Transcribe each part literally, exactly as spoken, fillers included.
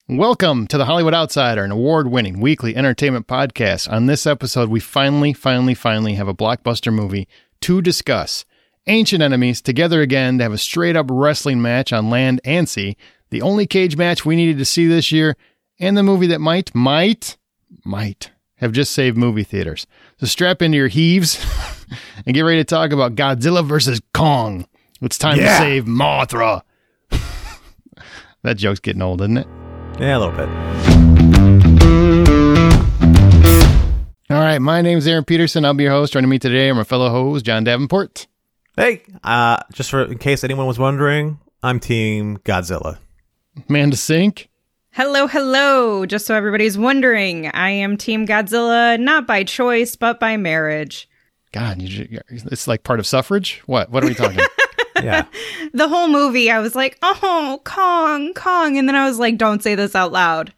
Welcome to the Hollywood Outsider, an award-winning weekly entertainment podcast. On this episode, we finally, finally, finally have a blockbuster movie to discuss. Ancient Enemies together again to have a straight-up wrestling match on land and sea, the only cage match we needed to see this year, and the movie that might, might, might have just saved movie theaters. So strap into your heaves and get ready to talk about Godzilla versus Kong. It's time yeah. to save Mothra. That joke's getting old, isn't it? Yeah, a little bit. All right, my name's Aaron Peterson. I'll be your host. Joining me today are my fellow host, John Davenport. Hey, uh, just for in case anyone was wondering, I'm Team Godzilla. Amanda Sink. Hello, hello. Just so everybody's wondering, I am Team Godzilla, not by choice, but by marriage. God, you, it's like part of suffrage? What? What are we talking? Yeah. The whole movie, I was like, oh, Kong, Kong. And then I was like, don't say this out loud.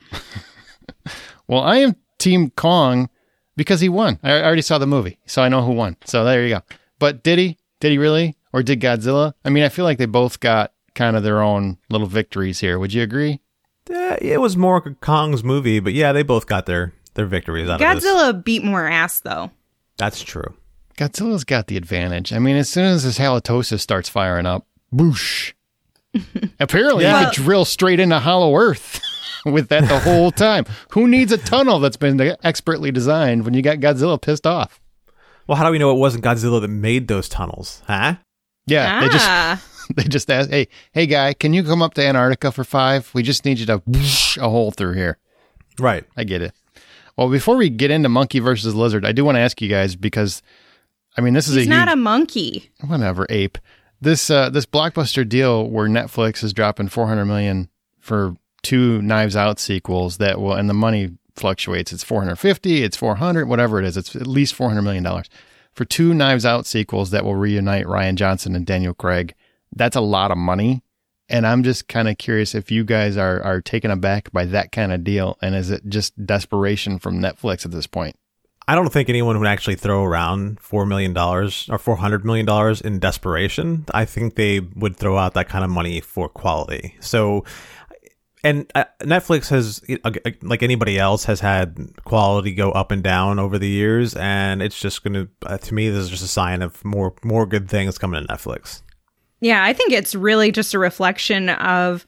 Well, I am Team Kong because he won. I already saw the movie, so I know who won. So there you go. But did he? Did he really? Or did Godzilla? I mean, I feel like they both got kind of their own little victories here. Would you agree? Yeah, it was more Kong's movie, but yeah, they both got their, their victories out Godzilla of this. Godzilla beat more ass, though. That's true. Godzilla's got the advantage. I mean, as soon as his halitosis starts firing up, boosh. Apparently, yeah. you could drill straight into Hollow Earth with that the whole time. Who needs a tunnel that's been expertly designed when you got Godzilla pissed off? Well, how do we know it wasn't Godzilla that made those tunnels, huh? Yeah, ah. they just they just asked, hey, hey, guy, can you come up to Antarctica for five? We just need you to whoosh a hole through here. Right. I get it. Well, before we get into Monkey versus Lizard, I do want to ask you guys because... I mean, this is He's a not huge, a monkey. Whatever, ape. This uh, this blockbuster deal where Netflix is dropping four hundred million dollars for two Knives Out sequels that will, and the money fluctuates. It's four hundred fifty, it's four hundred, whatever it is. It's at least four hundred million dollars for two Knives Out sequels that will reunite Rian Johnson and Daniel Craig. That's a lot of money. And I'm just kind of curious if you guys are, are taken aback by that kind of deal. And is it just desperation from Netflix at this point? I don't think anyone would actually throw around four million dollars or four hundred million dollars in desperation. I think they would throw out that kind of money for quality. So, and uh, Netflix has, like anybody else, has had quality go up and down over the years. And it's just going to, uh, to me, this is just a sign of more, more good things coming to Netflix. Yeah, I think it's really just a reflection of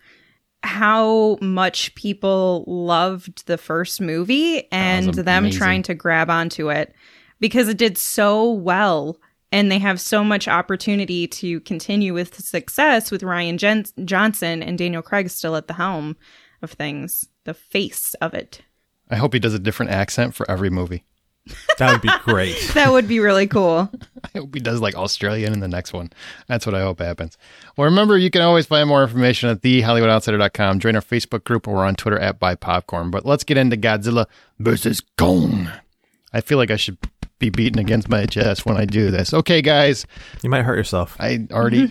how much people loved the first movie and them trying to grab onto it because it did so well and they have so much opportunity to continue with success with Rian Jen- Johnson and Daniel Craig still at the helm of things, the face of it. I hope he does a different accent for every movie. That would be great. That would be really cool. I hope he does like Australian in the next one. That's what I hope happens. Well, remember, you can always find more information at the hollywood outsider dot com. Join our Facebook group or on Twitter at Buy Popcorn. But let's get into Godzilla versus Kong. I feel like I should be beaten against my chest when I do this. Okay, guys. You might hurt yourself. I already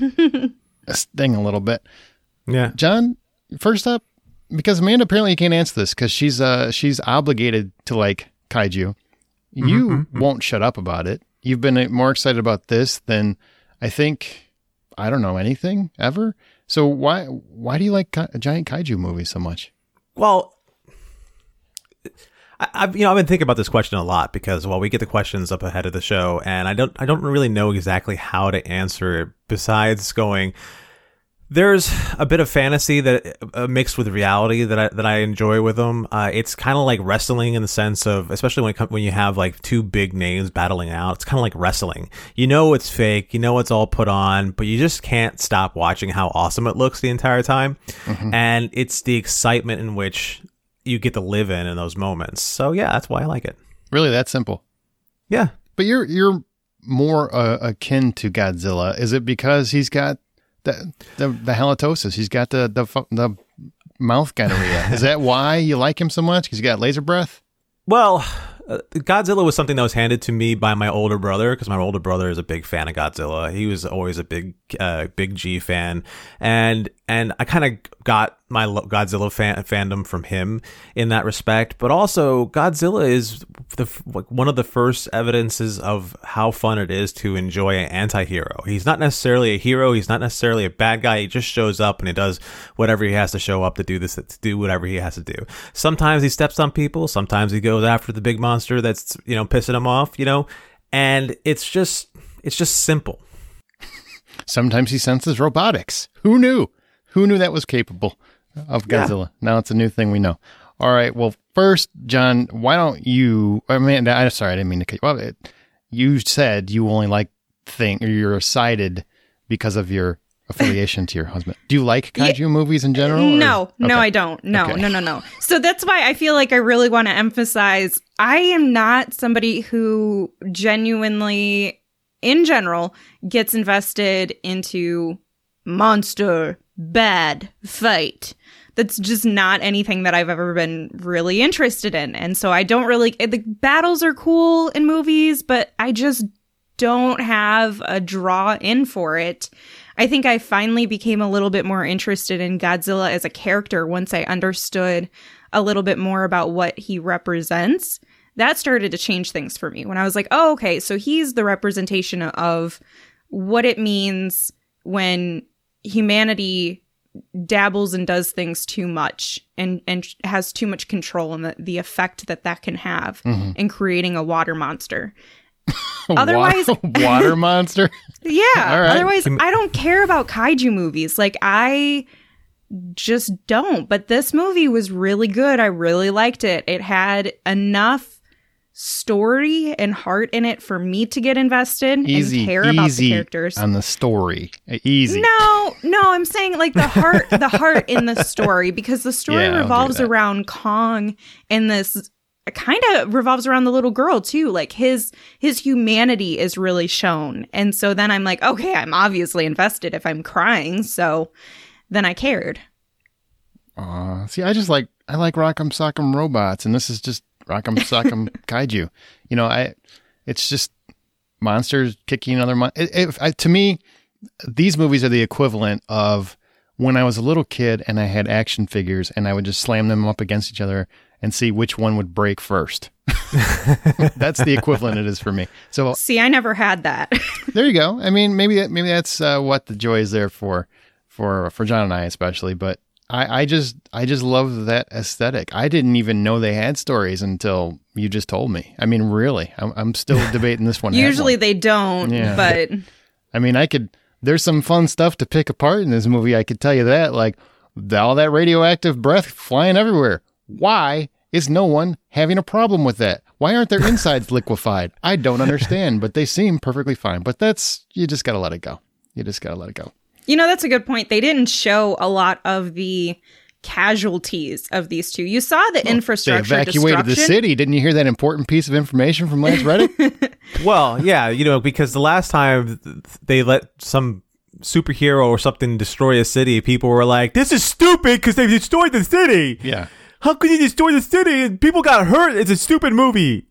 sting a little bit. Yeah. John, first up, because Amanda apparently can't answer this because she's uh she's obligated to like kaiju. You mm-hmm. won't shut up about it. You've been more excited about this than I think, I don't know, anything ever. So why why do you like ka- giant kaiju movies so much? Well, I, I've you know I've been thinking about this question a lot because well we get the questions up ahead of the show and I don't I don't really know exactly how to answer it besides going. There's a bit of fantasy that uh, mixed with reality that I that I enjoy with them. Uh, it's kind of like wrestling in the sense of, especially when it come, when you have like two big names battling out. It's kind of like wrestling. You know it's fake. You know it's all put on, but you just can't stop watching how awesome it looks the entire time. Mm-hmm. And it's the excitement in which you get to live in in those moments. So yeah, that's why I like it. Really, that simple? Yeah. But you're you're more uh, akin to Godzilla. Is it because he's got The, the the halitosis? He's got the the the mouth gonorrhea. Is that why you like him so much? Because he got laser breath? Well, uh, Godzilla was something that was handed to me by my older brother because my older brother is a big fan of Godzilla. He was always a big uh, big G fan, and and I kind of got my Godzilla fan- fandom from him in that respect. But also, Godzilla is the like one of the first evidences of how fun it is to enjoy an anti-hero. He's not necessarily a hero. He's not necessarily a bad guy. He just shows up and he does whatever he has to show up to do this, to do whatever he has to do. Sometimes he steps on people. Sometimes he goes after the big monster that's, you know, pissing him off, you know, and it's just, it's just simple. Sometimes he senses robotics. Who knew? Who knew that was capable of Godzilla? Yeah. Now it's a new thing we know. All right. Well, first, John, why don't you? I mean, I'm sorry, I didn't mean to cut you off. It, you said you only like thing, or you're excited because of your affiliation to your husband. Do you like kaiju yeah. movies in general? No, or? no, okay. I don't. No, okay. no, no, no. So that's why I feel like I really want to emphasize I am not somebody who genuinely, in general, gets invested into monster, bad, fight. That's just not anything that I've ever been really interested in. And so I don't really, the battles are cool in movies, but I just don't have a draw in for it. I think I finally became a little bit more interested in Godzilla as a character once I understood a little bit more about what he represents. That started to change things for me when I was like, oh, okay, so he's the representation of what it means when humanity dabbles and does things too much and, and has too much control and the, the effect that that can have mm-hmm. in creating a water monster. Otherwise, water monster. Yeah. Right. Otherwise, I don't care about kaiju movies. Like, I just don't. But this movie was really good. I really liked it. It had enough story and heart in it for me to get invested easy, and care about the characters. On the story. Easy. No, no, I'm saying like the heart, the heart in the story, because the story yeah, revolves around Kong and this. It kind of revolves around the little girl too. Like his his humanity is really shown. And so then I'm like, okay, I'm obviously invested if I'm crying. So then I cared. Uh, see, I just like, I like Rock'em Sock'em Robots. And this is just Rock'em Sock'em Kaiju. You know, I, it's just monsters kicking another mon- it, it, I, to me, these movies are the equivalent of when I was a little kid and I had action figures and I would just slam them up against each other and see which one would break first. That's the equivalent it is for me. So see, I never had that. There you go. I mean, maybe maybe that's uh, what the joy is there for, for for John and I especially. But I, I just I just love that aesthetic. I didn't even know they had stories until you just told me. I mean, really, I'm, I'm still debating this one. Usually one. they don't, yeah. But I mean, I could. There's some fun stuff to pick apart in this movie. I could tell you that, like all that radioactive breath flying everywhere. Why is no one having a problem with that? Why aren't their insides liquefied? I don't understand, but they seem perfectly fine. But that's, you just got to let it go. You just got to let it go. You know, that's a good point. They didn't show a lot of the casualties of these two. You saw the well, infrastructure They evacuated the city. Didn't you hear that important piece of information from Lance Reddick? Well, yeah, you know, because the last time they let some superhero or something destroy a city, people were like, this is stupid because they destroyed the city. Yeah. How could you destroy the city and people got hurt? It's a stupid movie.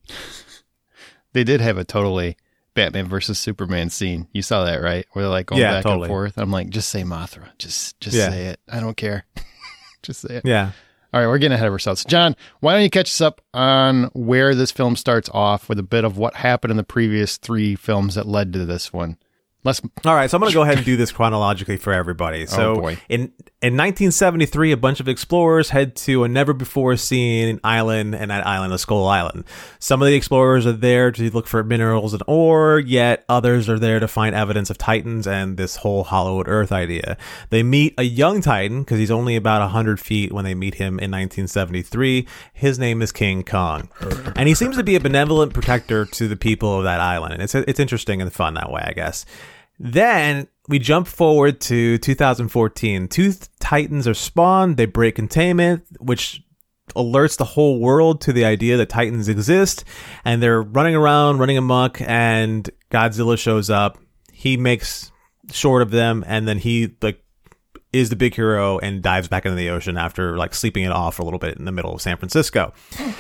They did have a totally Batman versus Superman scene. You saw that, right? Where they're like going yeah, back totally. and forth. I'm like, just say Mothra. Just just yeah. say it. I don't care. Just say it. Yeah. All right, we're getting ahead of ourselves. John, why don't you catch us up on where this film starts off with a bit of what happened in the previous three films that led to this one? Let's... All right, so I'm going to go ahead and do this chronologically for everybody. So oh boy. in in nineteen seventy-three, a bunch of explorers head to a never-before-seen island, and that island is Skull Island. Some of the explorers are there to look for minerals and ore, yet others are there to find evidence of Titans and this whole hollowed Earth idea. They meet a young Titan, because he's only about one hundred feet when they meet him in nineteen seventy-three. His name is King Kong. And he seems to be a benevolent protector to the people of that island. And it's, it's interesting and fun that way, I guess. Then we jump forward to two thousand fourteen. Two Titans are spawned. They break containment, which alerts the whole world to the idea that Titans exist. And they're running around, running amok, and Godzilla shows up. He makes short of them, and then he like is the big hero and dives back into the ocean after like sleeping it off for a little bit in the middle of San Francisco.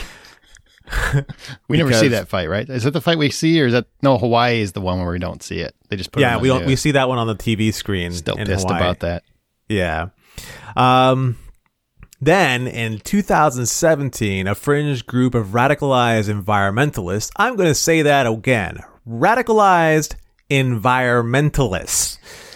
we never see that fight, right? Is that the fight we see, or is that no? Hawaii is the one where we don't see it. They just put yeah, it we on don't, we see that one on the T V screen. Still in pissed Hawaii. about that. Yeah. Um, then, in two thousand seventeen, a fringe group of radicalized environmentalists, I'm going to say that again, radicalized environmentalists,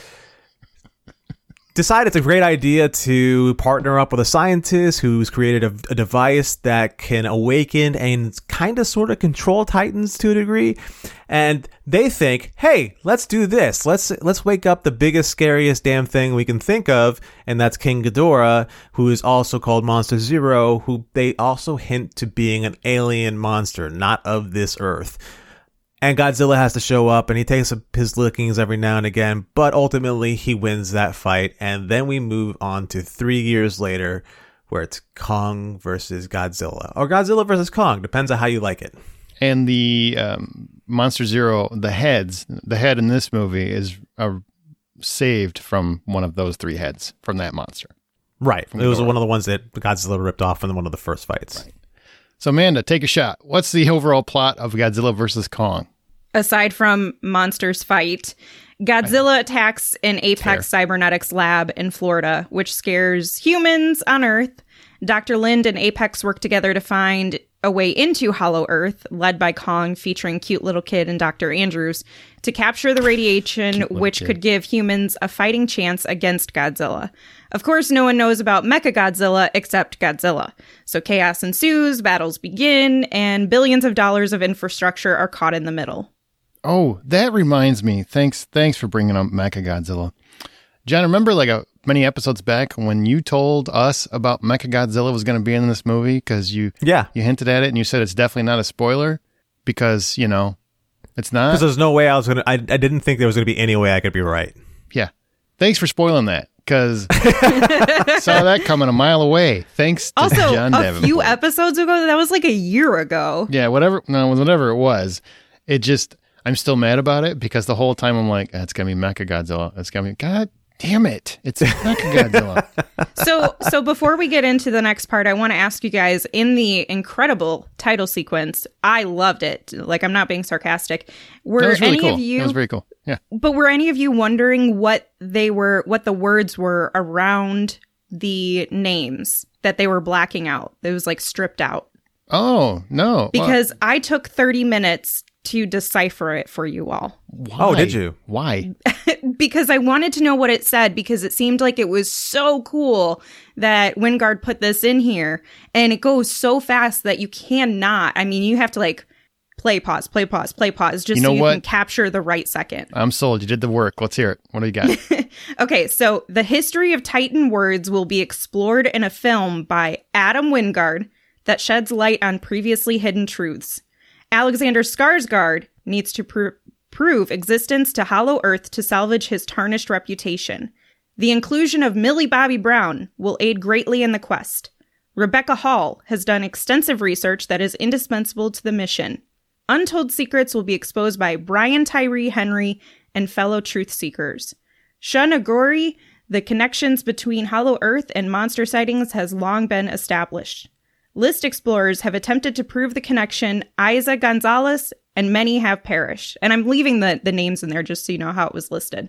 decide it's a great idea to partner up with a scientist who's created a, a device that can awaken and kind of sort of control Titans to a degree. And they think, hey, let's do this. Let's let's wake up the biggest, scariest damn thing we can think of, and that's King Ghidorah, who is also called Monster Zero, who they also hint to being an alien monster, not of this earth. And Godzilla has to show up, and he takes his lickings every now and again, but ultimately he wins that fight. And then we move on to three years later, where it's Kong versus Godzilla. Or Godzilla versus Kong, depends on how you like it. And the um, Monster Zero, the heads, the head in this movie is uh, saved from one of those three heads from that monster. Right. It was one of the ones that Godzilla ripped off in one of the first fights. Right. So, Amanda, take a shot. What's the overall plot of Godzilla versus Kong? Aside from monsters fight, Godzilla attacks an Apex Fair. Cybernetics lab in Florida, which scares humans on Earth. Doctor Lind and Apex work together to find a way into Hollow Earth, led by Kong, featuring Cute Little Kid and Doctor Andrews, to capture the radiation, which kid. could give humans a fighting chance against Godzilla. Of course, no one knows about Mechagodzilla except Godzilla. So chaos ensues, battles begin, and billions of dollars of infrastructure are caught in the middle. Oh, that reminds me. Thanks thanks for bringing up Mechagodzilla. John, remember like a, many episodes back when you told us about Mechagodzilla was going to be in this movie? Because you, yeah. you hinted at it and you said it's definitely not a spoiler because, you know, it's not. Because there's no way I was going to, I I didn't think there was going to be any way I could be right. Yeah. Thanks for spoiling that. Because saw that coming a mile away. Thanks to also, John a Davenport. few episodes ago, that was like a year ago. Yeah, whatever. No, whatever it was, it just, I'm still mad about it because the whole time I'm like, it's going to be Mechagodzilla. It's going to be, God damn it. It's Mechagodzilla. so, so before we get into the next part, I want to ask you guys, in the incredible title sequence, I loved it. Like, I'm not being sarcastic. Were that was really any cool. of you, that was very cool. Yeah. But were any of you wondering what they were, what the words were around the names that they were blacking out? It was like stripped out. Oh, no. Because well, I took thirty minutes to decipher it for you all. Why? Oh, did you? Why? Because I wanted to know what it said, because it seemed like it was so cool that Wingard put this in here, and it goes so fast that you cannot, I mean, you have to like play pause, play pause, play pause, just you know so you what? can capture the right second. I'm sold. You did the work. Let's hear it. What do you got? Okay, so the history of Titan words will be explored in a film by Adam Wingard that sheds light on previously hidden truths. Alexander Skarsgård needs to pr- prove existence to Hollow Earth to salvage his tarnished reputation. The inclusion of Millie Bobby Brown will aid greatly in the quest. Rebecca Hall has done extensive research that is indispensable to the mission. Untold secrets will be exposed by Brian Tyree Henry and fellow truth seekers. Shun Agori, the connections between Hollow Earth and monster sightings has long been established. List explorers have attempted to prove the connection, Isa Gonzalez, and many have perished. And I'm leaving the, the names in there just so you know how it was listed.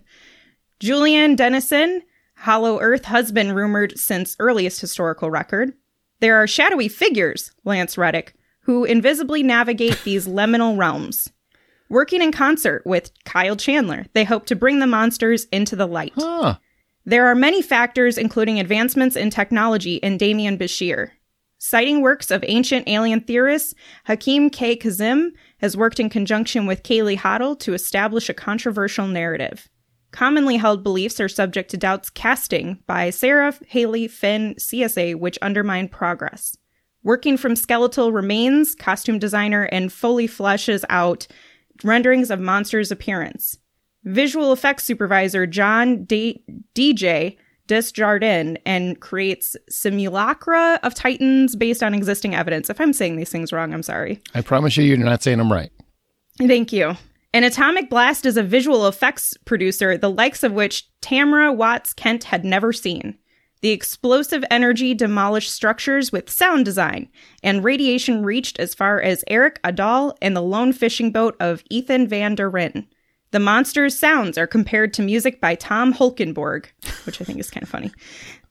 Julian Dennison, Hollow Earth has been rumored since earliest historical record. There are shadowy figures, Lance Reddick, who invisibly navigate these liminal realms. Working in concert with Kyle Chandler, they hope to bring the monsters into the light. Huh. There are many factors, including advancements in technology in Damian Bashir. Citing works of ancient alien theorists, Hakim K. Kazim has worked in conjunction with Kaylee Hoddle to establish a controversial narrative. Commonly held beliefs are subject to doubts casting by Sarah Haley Finn C S A, which undermine progress. Working from skeletal remains, costume designer and Foley fleshes out renderings of monsters' appearance. Visual effects supervisor John D- DJ Desjardins and creates simulacra of Titans based on existing evidence. If I'm saying these things wrong, I'm sorry. I promise you, you're not saying them right. Thank you. And Atomic Blast is a visual effects producer, the likes of which Tamara Watts Kent had never seen. The explosive energy demolished structures with sound design, and radiation reached as far as Eric Adal and the lone fishing boat of Ethan Van der Rin. The monster's sounds are compared to music by Tom Holkenborg, which I think is kind of funny.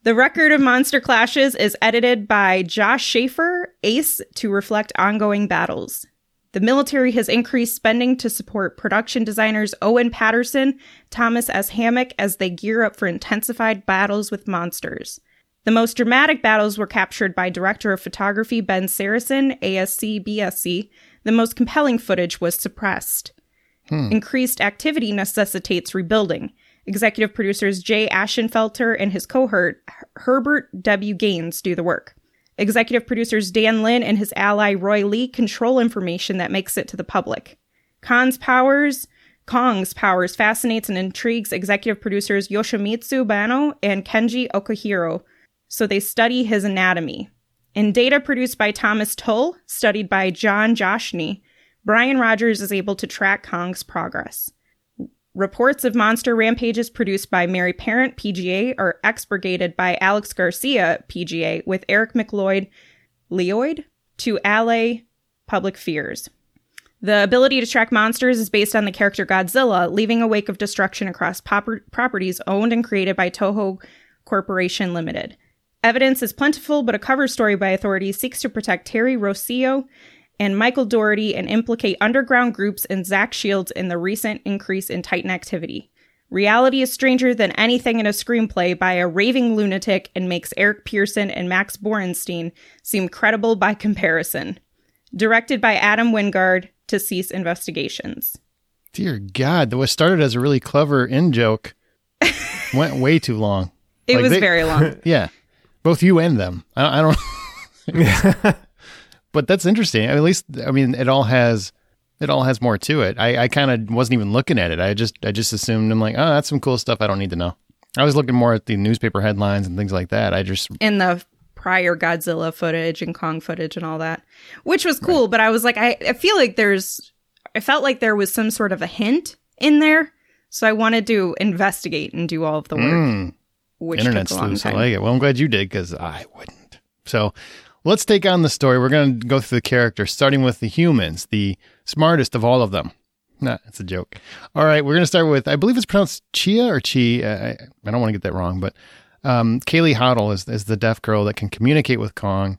The record of monster clashes is edited by Josh Schaefer, Ace, to reflect ongoing battles. The military has increased spending to support production designers Owen Patterson, Thomas S. Hammock as they gear up for intensified battles with monsters. The most dramatic battles were captured by director of photography Ben Saracen, A S C B S C. The most compelling footage was suppressed. Hmm. Increased activity necessitates rebuilding. Executive producers Jay Ashenfelter and his cohort Herbert W. Gaines do the work. Executive producers Dan Lin and his ally Roy Lee control information that makes it to the public. Kong's powers, Kong's powers fascinates and intrigues executive producers Yoshimitsu Banno and Kenji Okuhiro, so they study his anatomy. In data produced by Thomas Tull, studied by John Joshny, Brian Rogers is able to track Kong's progress. Reports of monster rampages produced by Mary Parent, P G A, are expurgated by Alex Garcia, P G A, with Eric McLeod, Leoid, to allay public fears. The ability to track monsters is based on the character Godzilla, leaving a wake of destruction across pop- properties owned and created by Toho Corporation Limited. Evidence is plentiful, but a cover story by authorities seeks to protect Terry Rossio and Michael Dougherty and implicate underground groups and Zach Shields in the recent increase in Titan activity. Reality is stranger than anything in a screenplay by a raving lunatic and makes Eric Pearson and Max Borenstein seem credible by comparison. Directed by Adam Wingard to cease investigations. Dear God, what started as a really clever in-joke went way too long. It like was they, very long. Yeah. Both you and them. I, I don't... But that's interesting. At least, I mean, it all has, it all has more to it. I, I kind of wasn't even looking at it. I just, I just assumed, I'm like, oh, that's some cool stuff I don't need to know. I was looking more at the newspaper headlines and things like that. I just in the prior Godzilla footage and Kong footage and all that, which was cool. Right. But I was like, I, I feel like there's, I felt like there was some sort of a hint in there, so I wanted to investigate and do all of the work. Mm. Which Internet took a long sleuths, I time. like it. Well, I'm glad you did because I wouldn't. So. Let's take on the story. We're going to go through the characters, starting with the humans, the smartest of all of them. Nah, it's a joke. All right, we're going to start with, I believe it's pronounced Chia or Chi. I, I don't want to get that wrong, but um, Kaylee Hoddle is, is the deaf girl that can communicate with Kong.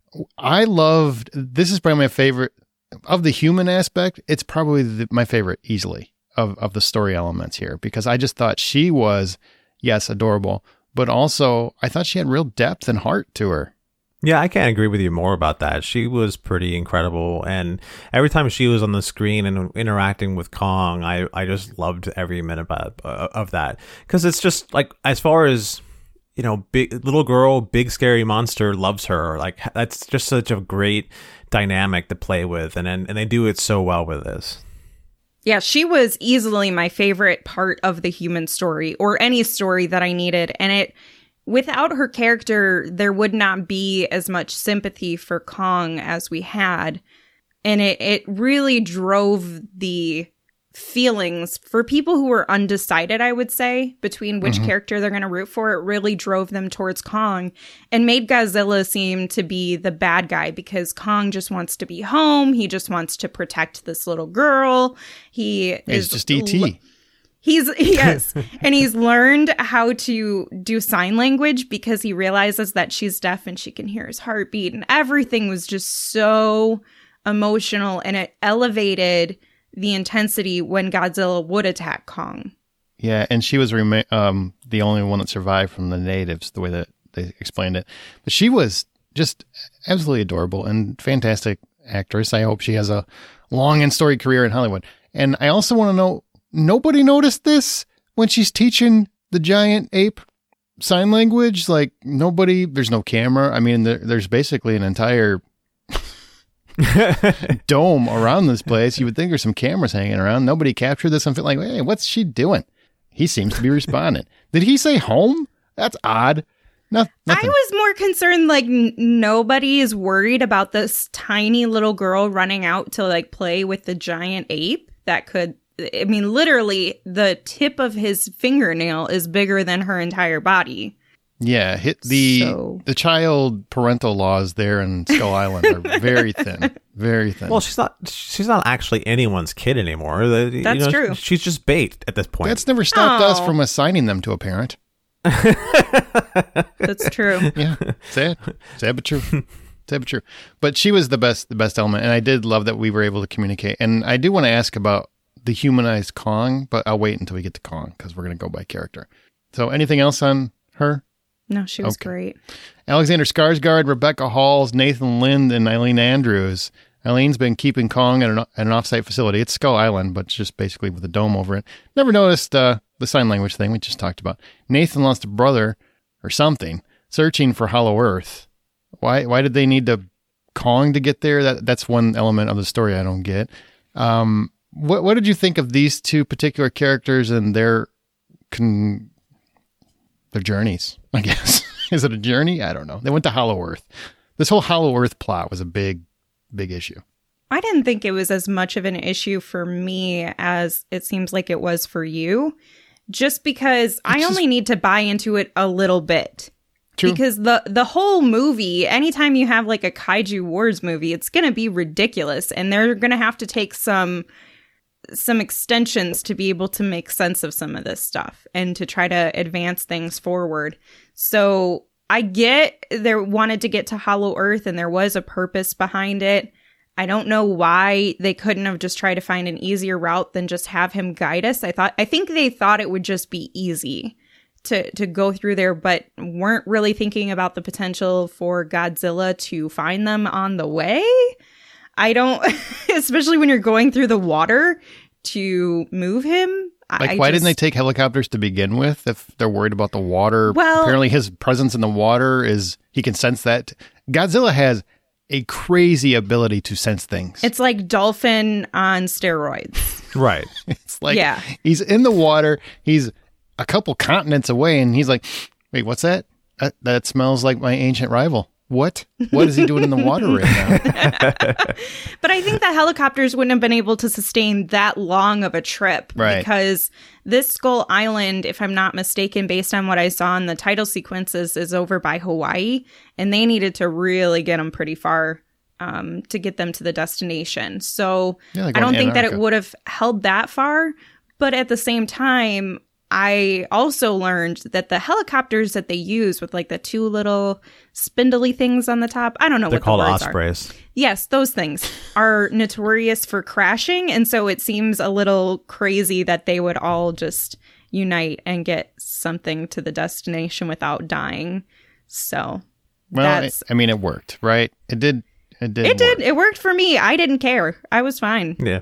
I loved, this is probably my favorite, of the human aspect, it's probably the, my favorite easily of, of the story elements here, because I just thought she was, yes, adorable, but also I thought she had real depth and heart to her. Yeah, I can't agree with you more about that. She was pretty incredible. And every time she was on the screen and interacting with Kong, I, I just loved every minute about, uh, of that. Because it's just like, as far as, you know, big little girl, big scary monster loves her. Like, that's just such a great dynamic to play with. And, and, and they do it so well with this. Yeah, she was easily my favorite part of the human story, or any story that I needed. And it... without her character, there would not be as much sympathy for Kong as we had. And it, it really drove the feelings for people who were undecided, I would say, between which mm-hmm. character they're going to root for. It really drove them towards Kong and made Godzilla seem to be the bad guy because Kong just wants to be home. He just wants to protect this little girl. He He's is just E T L- He's, yes, and he's learned how to do sign language because he realizes that she's deaf and she can hear his heartbeat, and everything was just so emotional, and it elevated the intensity when Godzilla would attack Kong. Yeah, and she was rema- um, the only one that survived from the natives, the way that they explained it. But she was just absolutely adorable and fantastic actress. I hope she has a long and storied career in Hollywood. And I also want to know, nobody noticed this when she's teaching the giant ape sign language? Like, nobody, there's no camera. I mean, there, there's basically an entire dome around this place. You would think there's some cameras hanging around. Nobody captured this. I'm like, hey, what's she doing? He seems to be responding. Did he say home? That's odd. No, I was more concerned, like, n- nobody is worried about this tiny little girl running out to, like, play with the giant ape that could, I mean, literally, the tip of his fingernail is bigger than her entire body. Yeah, hit the so. the child parental laws there in Skull Island are very thin, very thin. Well, she's not she's not actually anyone's kid anymore. The, That's you know, true. She's just bait at this point. That's never stopped Aww. us from assigning them to a parent. That's true. Yeah, sad, sad but true, sad but true. But she was the best, the best element, and I did love that we were able to communicate. And I do want to ask about the humanized Kong, but I'll wait until we get to Kong because we're going to go by character. So, anything else on her? No, she was okay. great. Alexander Skarsgård, Rebecca Halls, Nathan Lind, and Eileen Andrews. Eileen's been keeping Kong at an, at an offsite facility. It's Skull Island, but it's just basically with a dome over it. Never noticed uh, the sign language thing we just talked about. Nathan lost a brother or something, searching for Hollow Earth. Why Why did they need to Kong to get there? That That's one element of the story I don't get. Um, what What did you think of these two particular characters and their con- their journeys, I guess? Is it a journey? I don't know. They went to Hollow Earth. This whole Hollow Earth plot was a big, big issue. I didn't think it was as much of an issue for me as it seems like it was for you, just because it's I just, only need to buy into it a little bit. True. Because the, the whole movie, anytime you have like a Kaiju Wars movie, it's going to be ridiculous. And they're going to have to take some some extensions to be able to make sense of some of this stuff and to try to advance things forward. So I get they wanted to get to Hollow Earth and there was a purpose behind it. I don't know why they couldn't have just tried to find an easier route than just have him guide us. I thought I think they thought it would just be easy to to go through there, but weren't really thinking about the potential for Godzilla to find them on the way. I don't, especially when you're going through the water to move him. Like, I why just, didn't they take helicopters to begin with if they're worried about the water? Well, apparently his presence in the water is, he can sense that. Godzilla has a crazy ability to sense things. It's like Dolphin on steroids. Right. It's like, yeah. He's in the water. He's a couple continents away and he's like, wait, what's that? That, that smells like my ancient rival. What? What is he doing in the water right now? But I think that helicopters wouldn't have been able to sustain that long of a trip. Right. Because this Skull Island, if I'm not mistaken, based on what I saw in the title sequences, is over by Hawaii. And they needed to really get them pretty far um, to get them to the destination. So Yeah, like I don't going to think that it Antarctica. would have held that far. But at the same time, I also learned that the helicopters that they use with like the two little spindly things on the top, I don't know They're what called the words ospreys. are. Yes, those things are notorious for crashing. And so it seems a little crazy that they would all just unite and get something to the destination without dying. So Well, that's, I, I mean, it worked, right? It did. It did. it did. work. It worked for me. I didn't care. I was fine. Yeah.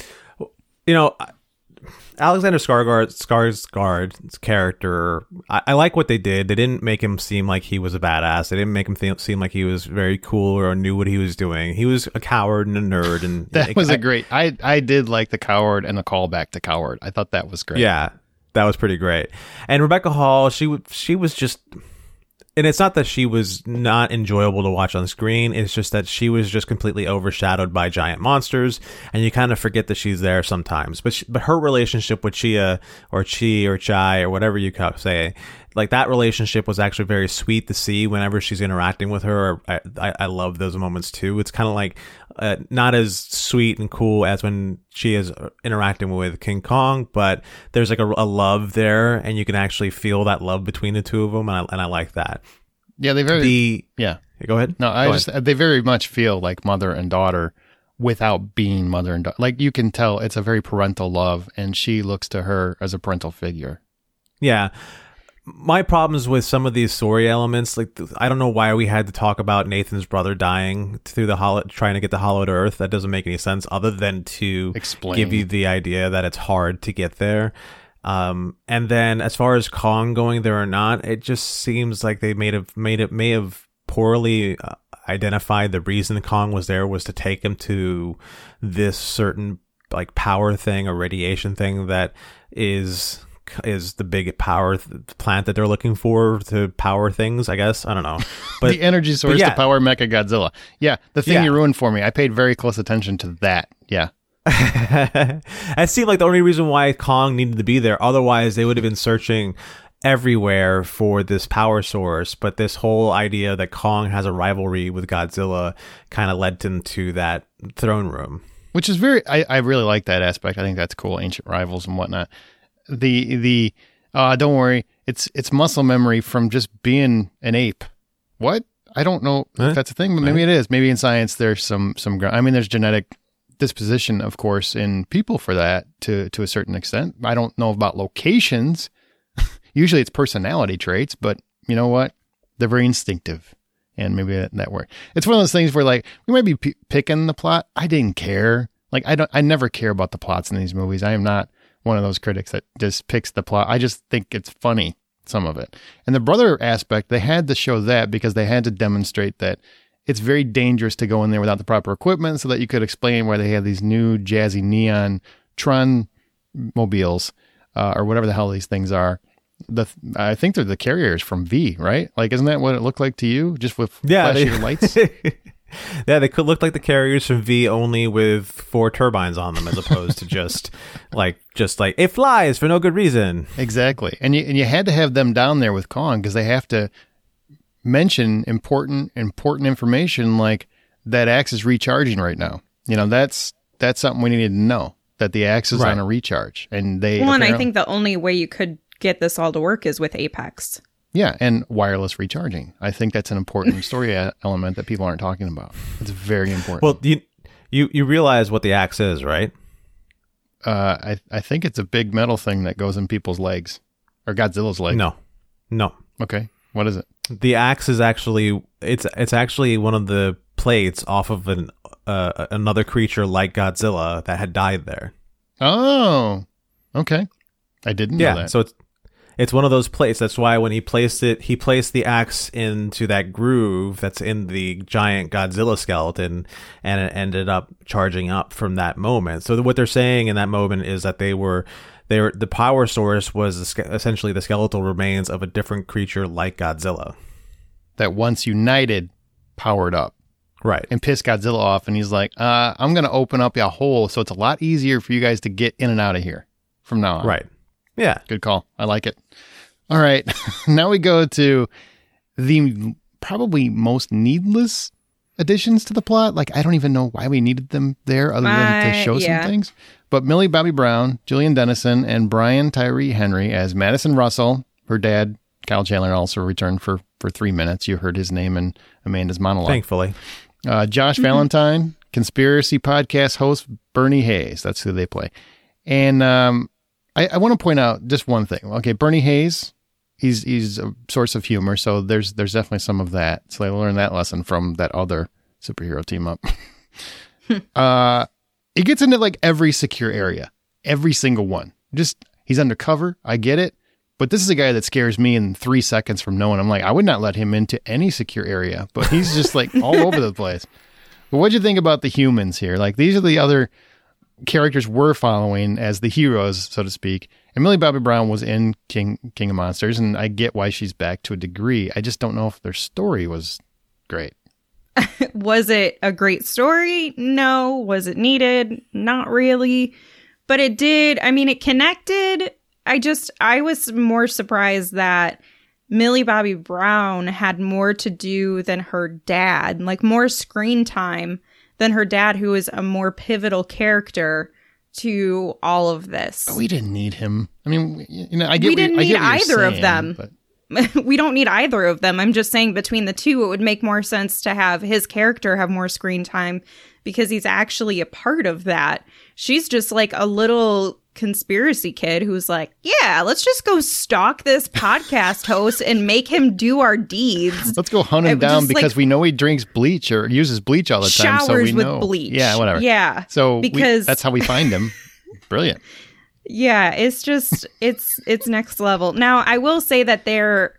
You know, Alexander Skarsgård, Skarsgård's character, I, I like what they did. They didn't make him seem like he was a badass. They didn't make him th- seem like he was very cool or knew what he was doing. He was a coward and a nerd. And That it, was I, a great. I I did like the coward and the callback to coward. I thought that was great. Yeah, that was pretty great. And Rebecca Hall, she w- she was just, and it's not that she was not enjoyable to watch on screen. It's just that she was just completely overshadowed by giant monsters, and you kind of forget that she's there sometimes. But she, but her relationship with Chia or Chi or Chai or whatever you say, like that relationship was actually very sweet to see whenever she's interacting with her. I I, I love those moments too. It's kind of like uh, not as sweet and cool as when she is interacting with King Kong, but there's like a, a love there, and you can actually feel that love between the two of them, and I and I like that. Yeah, they very. The yeah. Go ahead. No, I Go just ahead. they very much feel like mother and daughter without being mother and daughter. Like you can tell it's a very parental love, and she looks to her as a parental figure. Yeah. My problems with some of these story elements, like I don't know why we had to talk about Nathan's brother dying through the hollow, trying to get the hollowed earth. That doesn't make any sense other than to Explain. give you the idea that it's hard to get there. Um, and then as far as Kong going there or not, it just seems like they made have made it may have poorly uh, identified the reason Kong was there was to take him to this certain like power thing or radiation thing that is. is the big power th- plant that they're looking for to power things, I guess. I don't know. But the energy source yeah. to power Mechagodzilla. Yeah, the thing Yeah. you ruined for me. I paid very close attention to that. Yeah. it seemed like the only reason why Kong needed to be there. Otherwise, they would have been searching everywhere for this power source. But this whole idea that Kong has a rivalry with Godzilla kind of led them to that throne room. Which is very, I, I really like that aspect. I think that's cool. Ancient rivals and whatnot. The, the, Uh, don't worry. It's it's muscle memory from just being an ape. What? I don't know huh? if that's a thing, but maybe right. it is. Maybe in science there's some, some, I mean, there's genetic disposition, of course, in people for that to, to a certain extent. I don't know about locations. Usually it's personality traits, but you know what? They're very instinctive. And maybe that, that worked. It's one of those things where like, we might be p- picking the plot. I didn't care. Like, I don't, I never care about the plots in these movies. I am not one of those critics that just picks the plot. I just think it's funny. Some of it. And the brother aspect, they had to show that because they had to demonstrate that it's very dangerous to go in there without the proper equipment so that you could explain why they had these new jazzy neon Tron mobiles uh, or whatever the hell these things are. The I think they're the carriers from V, right? Like, isn't that what it looked like to you? Just with yeah, flashy they, lights? Yeah, they could look like the carriers from V only with four turbines on them as opposed to just like just like it flies for no good reason. Exactly. And you and you had to have them down there with Kong because they have to mention important important information like that axe is recharging right now. You know, that's that's something we needed to know, that the axe is right. on a recharge. And they Well, and I think the only way you could get this all to work is with Apex. Yeah, and wireless recharging. I think that's an important story element that people aren't talking about. It's very important. Well, you you you realize what the axe is, right? Uh, I I think it's a big metal thing that goes in people's legs, or Godzilla's leg. No, no. Okay, what is it? The axe is actually it's it's actually one of the plates off of an uh, another creature like Godzilla that had died there. Oh, okay. I didn't yeah, know that. So it's It's one of those plates. That's why when he placed it, he placed the axe into that groove that's in the giant Godzilla skeleton, and it ended up charging up from that moment. So what they're saying in that moment is that they were, they were the power source was essentially the skeletal remains of a different creature like Godzilla. That once united, powered up. Right. And pissed Godzilla off, and he's like, uh, I'm going to open up a hole so it's a lot easier for you guys to get in and out of here from now on. Right. Yeah. Good call. I like it. All right. Now we go to the probably most needless additions to the plot. Like, I don't even know why we needed them there other than to show uh, yeah. some things. But Millie Bobby Brown, Julian Dennison, and Brian Tyree Henry as Madison Russell. Her dad, Kyle Chandler, also returned for, for three minutes. You heard his name in Amanda's monologue. Thankfully. Uh, Josh mm-hmm. Valentine, conspiracy podcast host Bernie Hayes. That's who they play. And, um, I, I want to point out just one thing. Okay, Bernie Hayes, he's he's a source of humor, so there's there's definitely some of that. So I learned that lesson from that other superhero team up. uh, it gets into like every secure area, every single one. Just he's undercover. I get it, but this is a guy that scares me in three seconds from knowing. I'm like, I would not let him into any secure area, but he's just like all over the place. But what'd you think about the humans here? Like these are the other characters we're following as the heroes, so to speak. And Millie Bobby Brown was in King King of Monsters, and I get why she's back to a degree. I just don't know if their story was great. Was it a great story? No. Was it needed? Not really. But it did. I mean, it connected. I just, I was more surprised that Millie Bobby Brown had more to do than her dad, like more screen time than her dad, who is a more pivotal character to all of this. But we didn't need him. I mean, you know, I get we didn't what, need I get what either saying, of them. But... we don't need either of them. I'm just saying between the two, it would make more sense to have his character have more screen time because he's actually a part of that. She's just like a little conspiracy kid who's like, yeah, let's just go stalk this podcast host and make him do our deeds. Let's go hunt him down because like, we know he drinks bleach or uses bleach all the time. Showers so we with know. bleach. Yeah, whatever. Yeah. So because we, that's how we find him. Brilliant. Yeah, it's just it's it's next level. Now, I will say that they're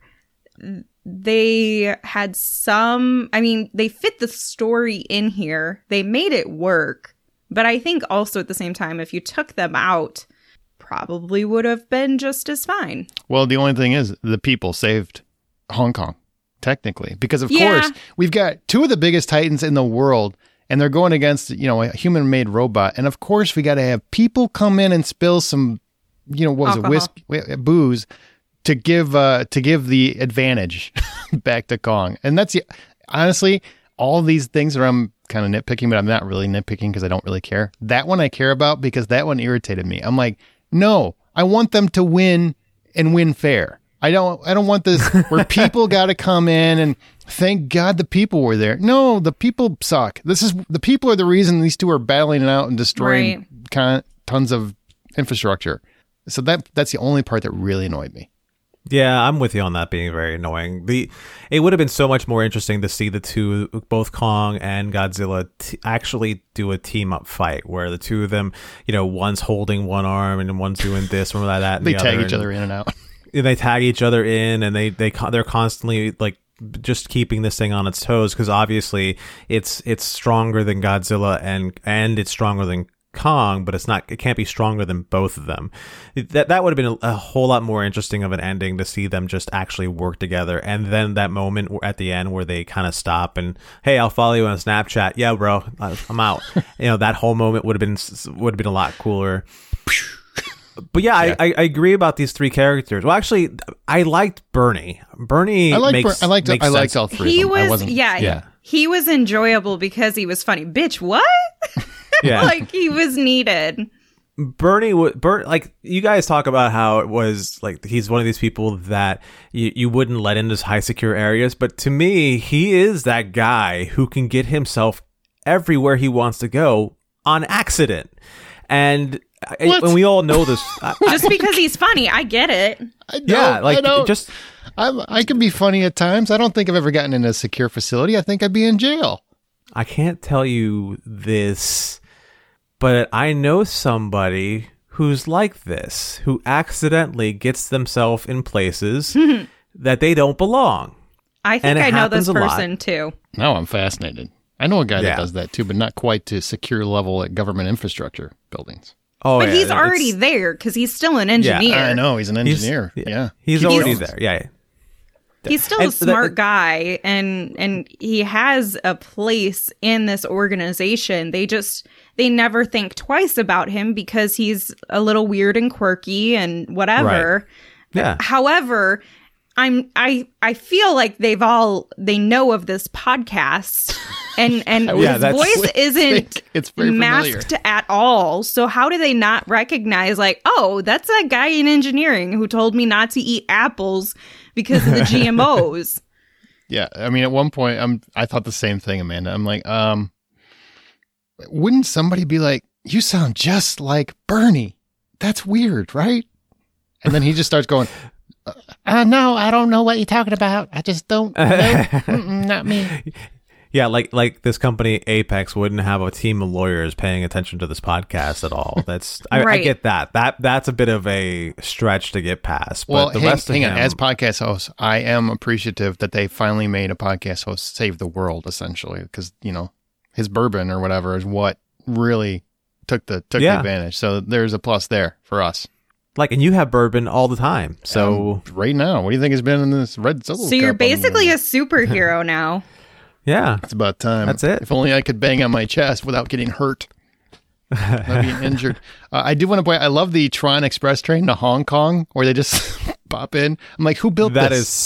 they had some, I mean, they fit the story in here. They made it work. But I think also at the same time, if you took them out, probably would have been just as fine. Well, the only thing is the people saved Hong Kong, technically, because of yeah. course we've got two of the biggest titans in the world and they're going against, you know, a human made robot. And of course we got to have people come in and spill some, you know, what was Alcohol. it, whiskey, booze to give, uh, to give the advantage back to Kong. And that's honestly, all these things are, I'm kind of nitpicking, but I'm not really nitpicking because I don't really care. That one I care about because that one irritated me. I'm like, no, I want them to win and win fair. I don't I don't want this where people got to come in and thank God the people were there. No, the people suck. This is the people are the reason these two are battling it out and destroying right. con- tons of infrastructure. So that that's the only part that really annoyed me. Yeah, I'm with you on that being very annoying. The it would have been so much more interesting to see the two, both Kong and Godzilla, t- actually do a team up fight where the two of them, you know, one's holding one arm and one's doing this, one like that. And they the tag other, each and, other in and out. They tag each other in, and they they they're constantly like just keeping this thing on its toes because obviously it's it's stronger than Godzilla and and it's stronger than Kong, but it's not. It can't be stronger than both of them. That that would have been a, a whole lot more interesting of an ending to see them just actually work together. And then that moment at the end where they kind of stop and, hey, I'll follow you on Snapchat. Yeah, bro, I'm out. You know, that whole moment would have been would have been a lot cooler. But yeah, yeah. I, I agree about these three characters. Well, actually, I liked Bernie. Bernie, I liked. Makes, Ber- I liked. I liked all three. He of them. I was. Yeah, yeah. He was enjoyable because he was funny. Bitch, what? Yeah. Like he was needed. Bernie would Bern like you guys talk about how it was like he's one of these people that you, you wouldn't let into high secure areas, but to me he is that guy who can get himself everywhere he wants to go on accident. And I, and we all know this. Just because he's funny, I get it. I yeah, like I just I'm, I can be funny at times. I don't think I've ever gotten in a secure facility. I think I'd be in jail. I can't tell you this, but I know somebody who's like this, who accidentally gets themselves in places that they don't belong. I think I know this person too. No, I'm fascinated. I know a guy yeah. that does that too, but not quite to secure level at government infrastructure buildings. Oh, but yeah, he's already there because he's still an engineer. Yeah, I know he's an engineer. He's, yeah, he's, he's already there. Yeah. He's still and a smart the, guy, and and he has a place in this organization. They just they never think twice about him because he's a little weird and quirky and whatever. Right. Yeah. However, I'm I I feel like they've all they know of this podcast, and and yeah, his voice isn't it's very masked familiar. at all. So how do they not recognize like, oh, that's that guy in engineering who told me not to eat apples because of the G M Os? Yeah, I mean, at one point, I'm I thought the same thing, Amanda. I'm like, um, wouldn't somebody be like, "You sound just like Bernie"? That's weird, right? And then he just starts going. Uh, no, I don't know what you're talking about. I just don't know. Not me. Yeah, like like this company Apex wouldn't have a team of lawyers paying attention to this podcast at all. That's I, right. I get that. That that's a bit of a stretch to get past. But well, the hang, rest of hang him, on. As podcast hosts, I am appreciative that they finally made a podcast host save the world, essentially, because you know his bourbon or whatever is what really took the took yeah. the advantage. So there's a plus there for us. Like, and you have bourbon all the time. So um, right now, what do you think has been in this red solo? So you're basically a superhero now. Yeah, it's about time. That's it. If only I could bang on my chest without getting hurt, not being injured. Uh, I do want to point. I love the Tron Express train to Hong Kong, where they just pop in. I'm like, who built that? this? That is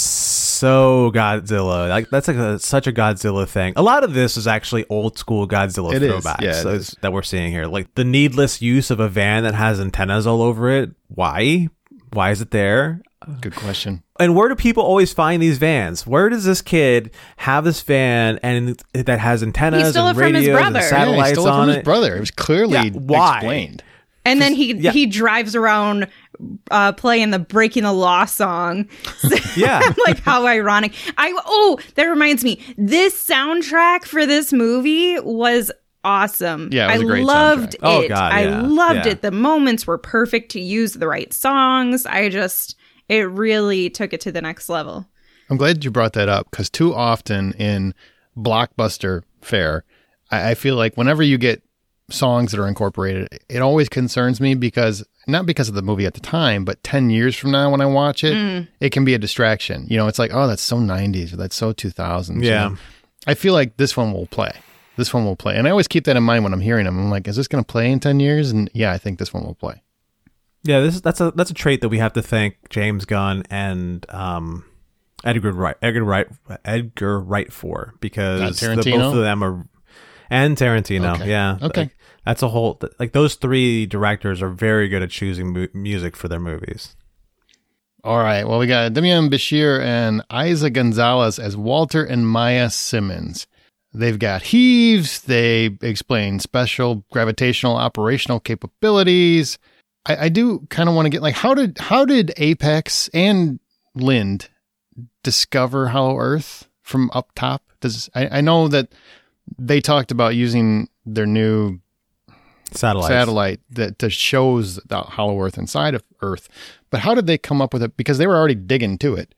so Godzilla. Like that's like a, such a Godzilla thing. A lot of this is actually old school Godzilla it throwbacks is. Yeah, is, that we're seeing here. Like the needless use of a van that has antennas all over it. Why? Why is it there? Good question. And where do people always find these vans? Where does this kid have this van and that has antennas He stole and it from his radios brother. and satellites yeah, he stole it on from it? his brother. It was clearly Yeah, why? explained. And then he yeah. he drives around uh, playing the Breaking the Law song. Yeah. Like, how ironic. I Oh, that reminds me. This soundtrack for this movie was awesome. Yeah, it was I a great loved soundtrack. it. Oh, God, I yeah. loved Yeah. it. The moments were perfect to use the right songs. I just, it really took it to the next level. I'm glad you brought that up because too often in blockbuster fare, I, I feel like whenever you get songs that are incorporated, it always concerns me because not because of the movie at the time, but ten years from now when I watch it, mm. it can be a distraction. You know, it's like, oh, that's so nineties or that's so two thousands. Yeah. You know? I feel like this one will play. This one will play. And I always keep that in mind when I'm hearing them. I'm like, is this going to play in ten years? And yeah, I think this one will play. Yeah, this that's a that's a trait that we have to thank James Gunn and um, Edgar Wright, Edgar Wright, Edgar Wright for because the, both of them are, and Tarantino. Okay. Yeah, okay, like, that's a whole like those three directors are very good at choosing mu- music for their movies. All right. Well, we got Demian Bichir and Eiza Gonzalez as Walter and Maya Simmons. They've got heaves. They explain special gravitational operational capabilities. I, I do kind of want to get like, how did how did Apex and Lind discover Hollow Earth from up top? Does I, I know that they talked about using their new Satellites. satellite that to shows the Hollow Earth inside of Earth. But how did they come up with it? Because they were already digging to it.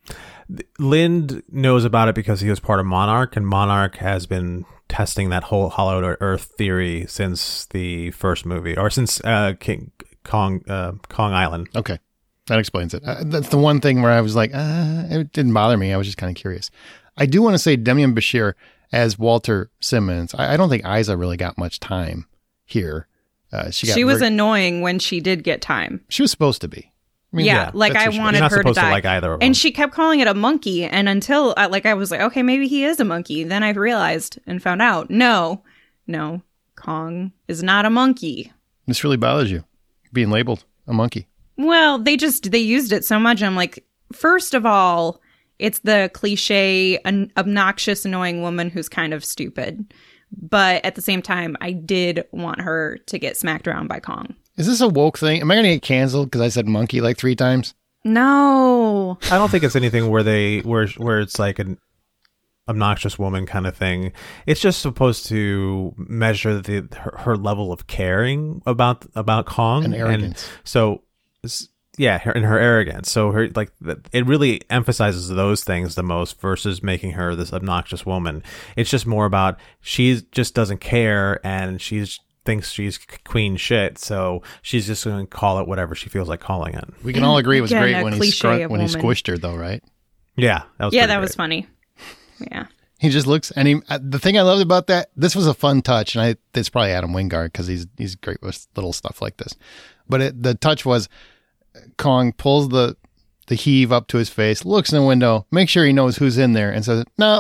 Lind knows about it because he was part of Monarch, and Monarch has been testing that whole Hollow Earth theory since the first movie, or since uh, King Kong uh, Kong Island. Okay, that explains it. Uh, that's the one thing where I was like, uh, it didn't bother me. I was just kind of curious. I do want to say Demian Bichir as Walter Simmons. I, I don't think Eiza really got much time here. Uh, she got she was very, annoying when she did get time. She was supposed to be. I mean, yeah, yeah, like I sure. wanted You're not her to supposed die. to like either of them. And she kept calling it a monkey. And until uh, like I was like, okay, maybe he is a monkey. Then I realized and found out, no, no, Kong is not a monkey. This really bothers you, being labeled a monkey. Well, they just, they used it so much. I'm like, first of all, it's the cliche, an obnoxious, annoying woman who's kind of stupid. But at the same time, I did want her to get smacked around by Kong. Is this a woke thing? Am I going to get canceled because I said monkey like three times? No. I don't think it's anything where they where where it's like an obnoxious woman kind of thing. It's just supposed to measure the her, her level of caring about about Kong and arrogance. And so yeah, her, and her arrogance. So her like it really emphasizes those things the most versus making her this obnoxious woman. It's just more about she just doesn't care and she's thinks she's queen shit, so she's just going to call it whatever she feels like calling it. We can all agree it was Again, great a when he cliche scrun- of when he woman. squished her, though, right? Yeah, that was Yeah, pretty that great. was funny. Yeah. He just looks, and he. Uh, the thing I loved about that, this was a fun touch, and I it's probably Adam Wingard because he's he's great with little stuff like this. But it, the touch was Kong pulls the the heave up to his face, looks in the window, makes sure he knows who's in there, and says, "No."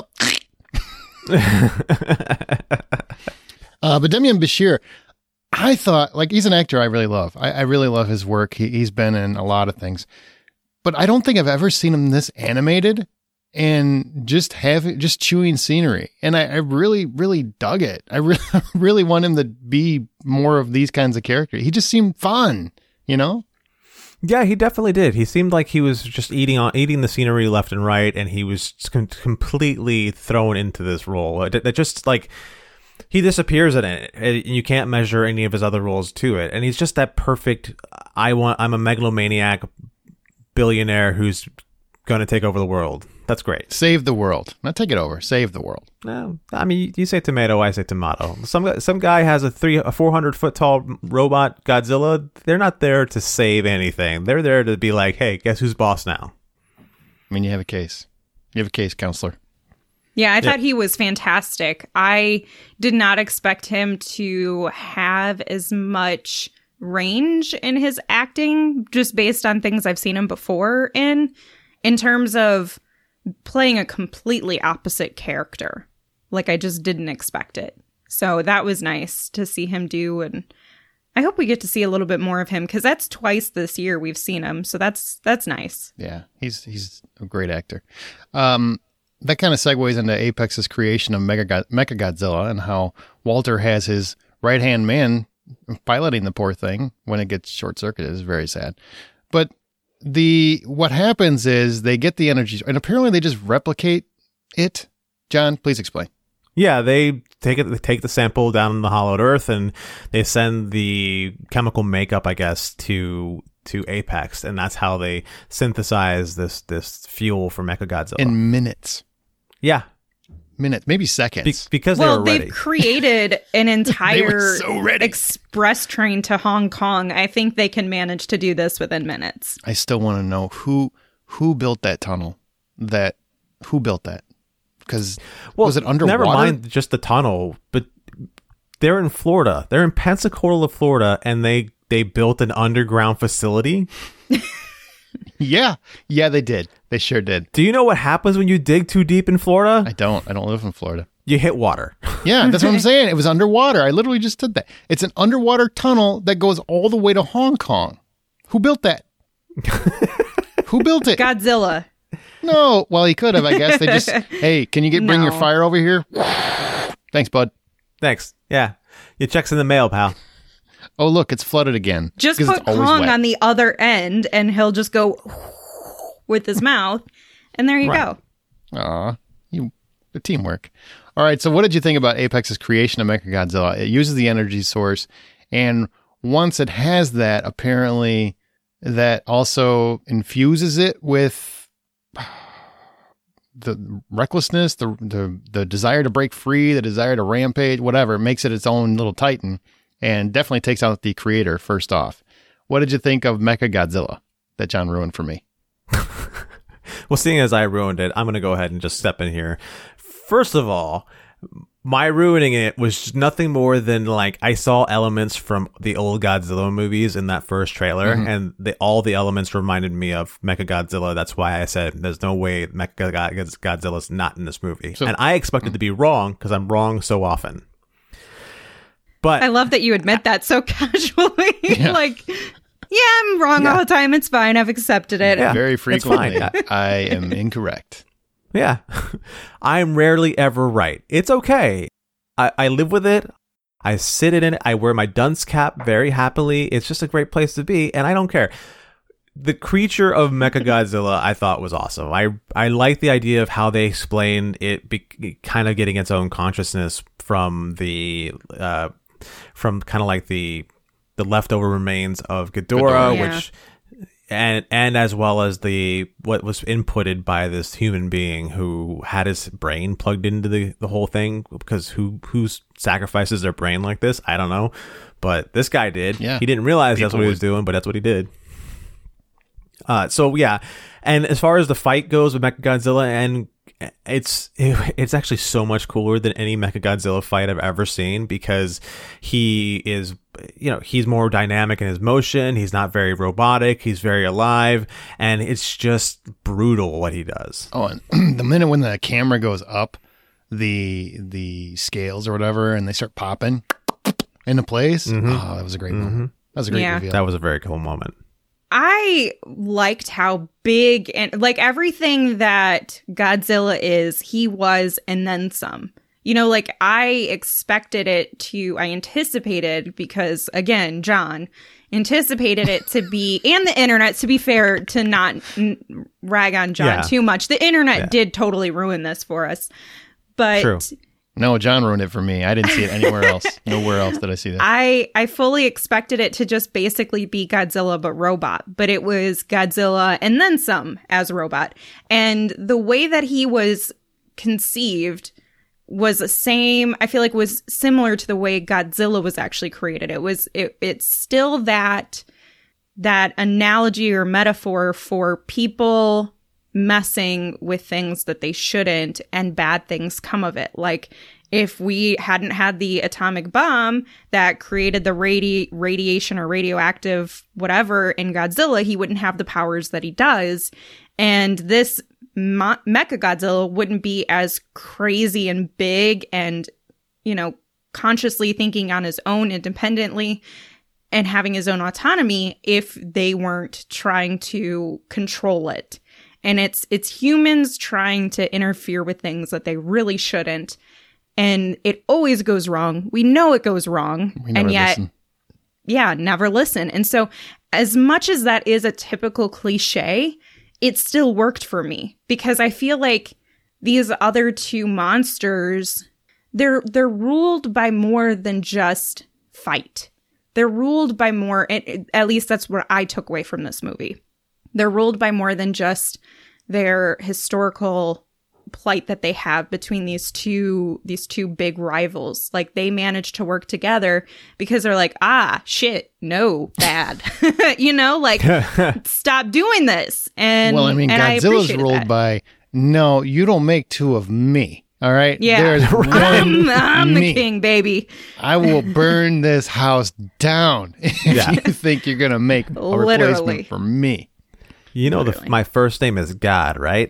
uh, but Demian Bichir, I thought, like, he's an actor I really love. I, I really love his work. He, he's been in a lot of things, but I don't think I've ever seen him this animated and just having just chewing scenery. And I, I really, really dug it. I really, really want him to be more of these kinds of characters. He just seemed fun, you know? Yeah, he definitely did. He seemed like he was just eating on eating the scenery left and right, and he was com- completely thrown into this role. It, it just like he disappears in it, and you can't measure any of his other roles to it. And he's just that perfect. I want. I'm a megalomaniac billionaire who's going to take over the world. That's great. Save the world. Not take it over. Save the world. No, I mean, you say tomato, I say tomato. Some some guy has a three a four hundred foot tall robot Godzilla. They're not there to save anything. They're there to be like, hey, guess who's boss now? I mean, you have a case. You have a case, counselor. Yeah, I thought Yeah. he was fantastic. I did not expect him to have as much range in his acting, just based on things I've seen him before in, in terms of playing a completely opposite character. Like, I just didn't expect it. So that was nice to see him do, and I hope we get to see a little bit more of him, because that's twice this year we've seen him. So that's that's nice. Yeah, he's he's a great actor. Um, that kind of segues into Apex's creation of Mega Mechagodzilla and how Walter has his right-hand man piloting the poor thing when it gets short-circuited. It's very sad. But the what happens is they get the energy, and apparently they just replicate it. John, please explain. Yeah, they take it. They take the sample down in the hollowed earth, and they send the chemical makeup, I guess, to to Apex, and that's how they synthesize this this fuel for Mechagodzilla. In minutes. Yeah, Minutes, maybe seconds. Be- because Well, they were they've ready. created an entire so ready. express train to Hong Kong. I think they can manage to do this within minutes. I still want to know who who built that tunnel. That who built that? Because Well, was it underwater? Never mind just the tunnel, but they're in Florida. They're in Pensacola, Florida, and they they built an underground facility. Yeah, yeah, they did. They sure did. Do you know what happens when you dig too deep in Florida? I don't. I don't live in Florida. You hit water. Yeah, that's what I'm saying. It was underwater. I literally just did that. It's an underwater tunnel that goes all the way to Hong Kong. Who built that? Who built it? Godzilla. No. Well, he could have, I guess. They just, hey, can you get bring No. your fire over here? Thanks, bud. Thanks. Yeah. Your check's in the mail, pal. Oh, look, it's flooded again. Just 'Cause put it's always Kong wet. on the other end, and he'll just go with his mouth, and there you Right. go. Aw, you, the teamwork. All right, so what did you think about Apex's creation of Mechagodzilla? It uses the energy source, and once it has that, apparently that also infuses it with the recklessness, the, the the desire to break free, the desire to rampage, whatever. It makes it its own little titan, and definitely takes out the creator first off. What did you think of Mechagodzilla that John ruined for me? Well, seeing as I ruined it, I'm going to go ahead and just step in here. First of all, my ruining it was nothing more than like I saw elements from the old Godzilla movies in that first trailer, mm-hmm. and the, all the elements reminded me of Mechagodzilla. That's why I said there's no way Mechagodzilla's not in this movie. So, and I expected mm-hmm. to be wrong because I'm wrong so often. But I love that you admit that so casually. Yeah. Like, yeah, I'm wrong yeah. all the time. It's fine. I've accepted it. Yeah, very frequently, I am incorrect. Yeah, I'm rarely ever right. It's okay. I, I live with it. I sit in it. I wear my dunce cap very happily. It's just a great place to be, and I don't care. The creature of Mechagodzilla I thought was awesome. I I like the idea of how they explained it be, kind of getting its own consciousness from the uh, from kind of like the the leftover remains of Ghidorah, Ghidorah. which and and as well as the what was inputted by this human being who had his brain plugged into the, the whole thing, because who who sacrifices their brain like this? I don't know, but this guy did. Yeah. He didn't realize People that's what he was doing, but that's what he did. Uh, so yeah, and as far as the fight goes with Mechagodzilla, and it's it, it's actually so much cooler than any Mechagodzilla fight I've ever seen, because he is, you know, he's more dynamic in his motion. He's not very robotic. He's very alive, and it's just brutal what he does. Oh, and the minute when the camera goes up, the the scales or whatever, and they start popping into place. Mm-hmm. Oh, that was a great mm-hmm. moment. That was a great yeah. reveal. That was a very cool moment. I liked how big and like everything that Godzilla is, he was, and then some. You know, like I expected it to, I anticipated, because again, John anticipated it to be, and the internet, to be fair, to not n- rag on John yeah. too much. The internet yeah. did totally ruin this for us. But True. No, John ruined it for me. I didn't see it anywhere else. Nowhere else did I see that. I, I fully expected it to just basically be Godzilla but robot, but it was Godzilla and then some as a robot. And the way that he was conceived was the same, I feel like was similar to the way Godzilla was actually created. It was it, it's still that that analogy or metaphor for people messing with things that they shouldn't, and bad things come of it. Like if we hadn't had the atomic bomb that created the radi- radiation or radioactive whatever in Godzilla, he wouldn't have the powers that he does. And this Mo- Mechagodzilla wouldn't be as crazy and big and, you know, consciously thinking on his own independently and having his own autonomy if they weren't trying to control it. And it's it's humans trying to interfere with things that they really shouldn't. And it always goes wrong. We know it goes wrong. We never and yet, listen. yeah, never listen. And so as much as that is a typical cliche, it still worked for me, because I feel like these other two monsters, they're they're ruled by more than just fight. They're ruled by more, at least that's what I took away from this movie. They're ruled by more than just their historical plight that they have between these two these two big rivals. Like they manage to work together because they're like, ah, shit, no, bad. You know, like stop doing this. And well, I mean, and Godzilla's I ruled that. by, no, you don't make two of me. All right. Yeah, There's I'm, I'm me. the king, baby. I will burn this house down if Yeah. you think you're gonna make a Literally. replacement for me. You know, the, my first name is God, right?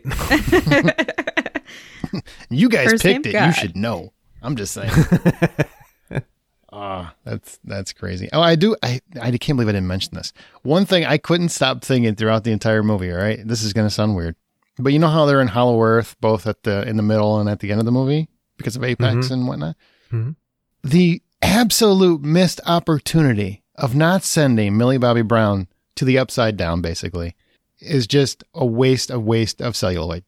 You guys First picked name it. God. You should know. I'm just saying. Ah, uh, that That's that's crazy. Oh, I do. I I can't believe I didn't mention this. One thing I couldn't stop thinking throughout the entire movie. All right, this is going to sound weird, but you know how they're in Hollow Earth, both at the in the middle and at the end of the movie because of Apex mm-hmm. and whatnot. Mm-hmm. The absolute missed opportunity of not sending Millie Bobby Brown to the Upside Down, basically, is just a waste, a waste of celluloid.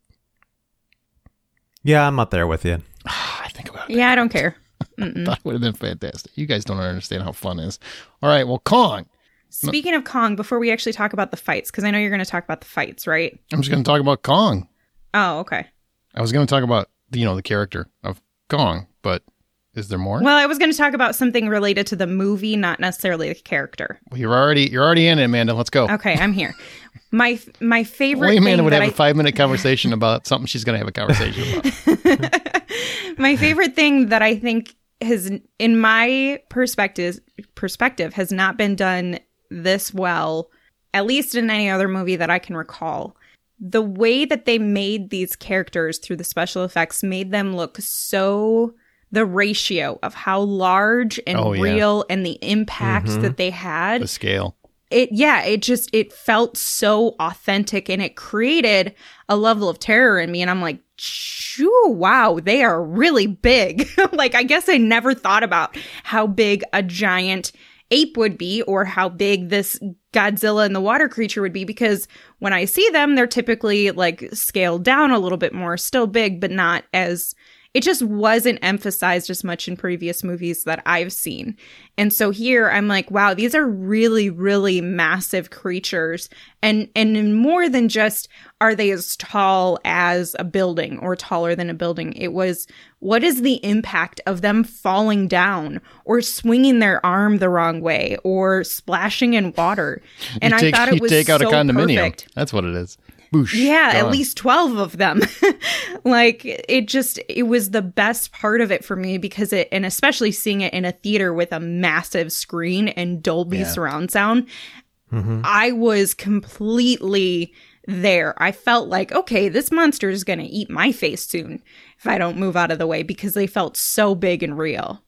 Yeah, I'm not there with you. I think about it. Yeah, I don't care. I thought it would have been fantastic. You guys don't understand how fun it is. All right, well, Kong. Speaking of Kong, before we actually talk about the fights, because I know you're going to talk about the fights, right? I'm just going to talk about Kong. Oh, okay. I was going to talk about, you know, the character of Kong, but is there more? Well, I was going to talk about something related to the movie, not necessarily the character. Well, you're already you're already in it, Amanda. Let's go. Okay, I'm here. My my favorite. Only Amanda thing would have I... a five minute conversation about something she's going to have a conversation about. My favorite thing that I think has, in my perspective, perspective, has not been done this well, at least in any other movie that I can recall. The way that they made these characters through the special effects made them look so. The ratio of how large and oh, yeah. real and the impact mm-hmm. that they had. The scale. It, yeah, it just, it felt so authentic and it created a level of terror in me. And I'm like, shoo, wow, they are really big. Like, I guess I never thought about how big a giant ape would be or how big this Godzilla and the water creature would be, because when I see them, they're typically like scaled down a little bit more, still big, but not as... It just wasn't emphasized as much in previous movies that I've seen. And so here I'm like, wow, these are really, really massive creatures. And and more than just, are they as tall as a building or taller than a building? It was, what is the impact of them falling down or swinging their arm the wrong way or splashing in water? And take, I thought it was take out so a condominium. Perfect. That's what it is. Boosh, yeah, gone. At least twelve of them. Like, it just, it was the best part of it for me because it, and especially seeing it in a theater with a massive screen and Dolby yeah. surround sound, mm-hmm. I was completely there. I felt like, okay, this monster is going to eat my face soon if I don't move out of the way, because they felt so big and real.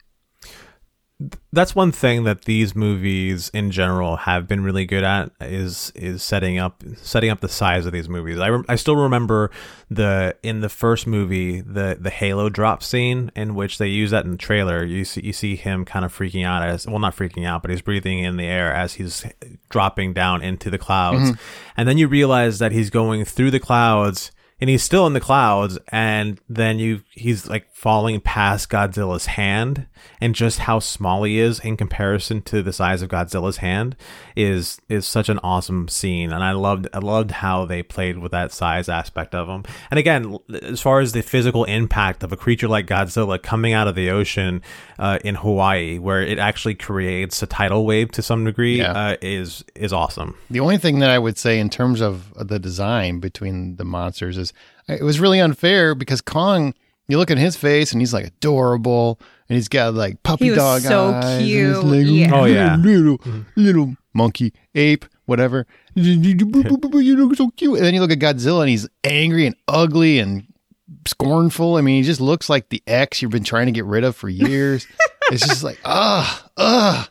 That's one thing that these movies in general have been really good at is is setting up setting up the size of these movies. I, re- I still remember the in the first movie the the Halo drop scene in which they use that in the trailer. You see you see him kind of freaking out as well, not freaking out, but he's breathing in the air as he's dropping down into the clouds, mm-hmm. and then you realize that he's going through the clouds. And he's still in the clouds, and then you he's like falling past Godzilla's hand, and just how small he is in comparison to the size of Godzilla's hand is is such an awesome scene. And I loved I loved how they played with that size aspect of him. And again, as far as the physical impact of a creature like Godzilla coming out of the ocean uh, in Hawaii, where it actually creates a tidal wave to some degree, yeah. uh, is is awesome. The only thing that I would say in terms of the design between the monsters is it was really unfair because Kong, you look at his face and he's like adorable and he's got like puppy he was dog so eyes. Cute. Like, yeah. Oh yeah, little little monkey, ape, whatever. You look so cute. And then you look at Godzilla and he's angry and ugly and scornful. I mean, he just looks like the ex you've been trying to get rid of for years. It's just like, ah, ah.